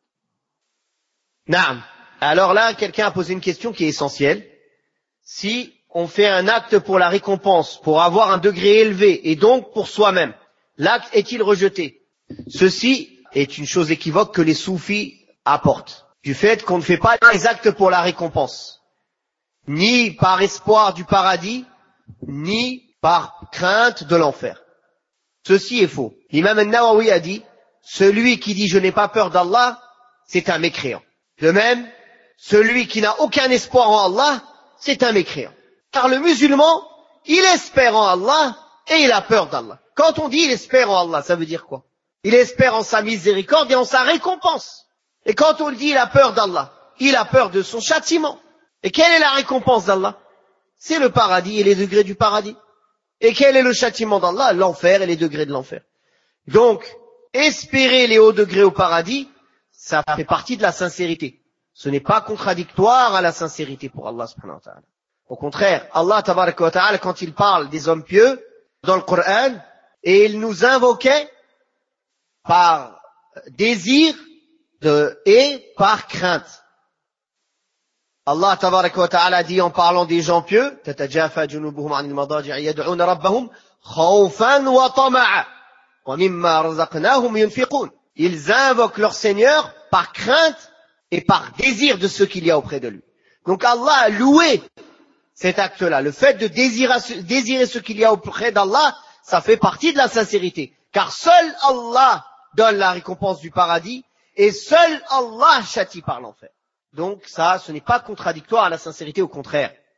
Non. Alors là, quelqu'un a posé une question qui est essentielle. Si on fait un acte pour la récompense, pour avoir un degré élevé, et donc pour soi-même, l'acte est-il rejeté? Ceci est une chose équivoque que les soufis apportent. Du fait qu'on ne fait pas les actes pour la récompense, ni par espoir du paradis, ni par crainte de l'enfer. Ceci est faux. L'imam al-Nawawi a dit, celui qui dit je n'ai pas peur d'Allah, c'est un mécréant. De même, celui qui n'a aucun espoir en Allah, c'est un mécréant. Car le musulman, il espère en Allah et il a peur d'Allah. Quand on dit il espère en Allah, ça veut dire quoi? Il espère en sa miséricorde et en sa récompense. Et quand on le dit il a peur d'Allah, il a peur de son châtiment. Et quelle est la récompense d'Allah? C'est le paradis et les degrés du paradis. Et quel est le châtiment d'Allah? L'enfer et les degrés de l'enfer. Donc, espérer les hauts degrés au paradis, ça fait partie de la sincérité. Ce n'est pas contradictoire à la sincérité pour Allah subhanahu wa ta'ala. Au contraire, Allah tabaraka wa ta'ala, quand il parle des hommes pieux dans le Coran, et il nous invoquait par désir de, et par crainte. Allah tabaraka wa ta'ala dit en parlant des gens pieux, tatajafa junubuhum 'anil madaji'i yad'una rabbahum khawfan wa tama'a wa mimma razaqnahum yunfiqun. Ils invoquent leur Seigneur par crainte et par désir de ce qu'il y a auprès de lui. Donc Allah a loué cet acte-là. Le fait de désirer, désirer ce qu'il y a auprès d'Allah, ça fait partie de la sincérité. Car seul Allah donne la récompense du paradis et seul Allah châtie par l'enfer. Donc ça, ce n'est pas contradictoire à la sincérité, au contraire.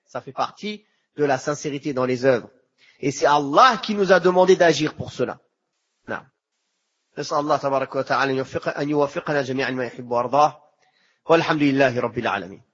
Ça fait partie de la sincérité dans les œuvres. Et c'est Allah qui nous a demandé d'agir pour cela. نعم. نسأل الله تبارك وتعالى أن يوفقنا جميعا ما يحب ويرضاه والحمد لله رب العالمين.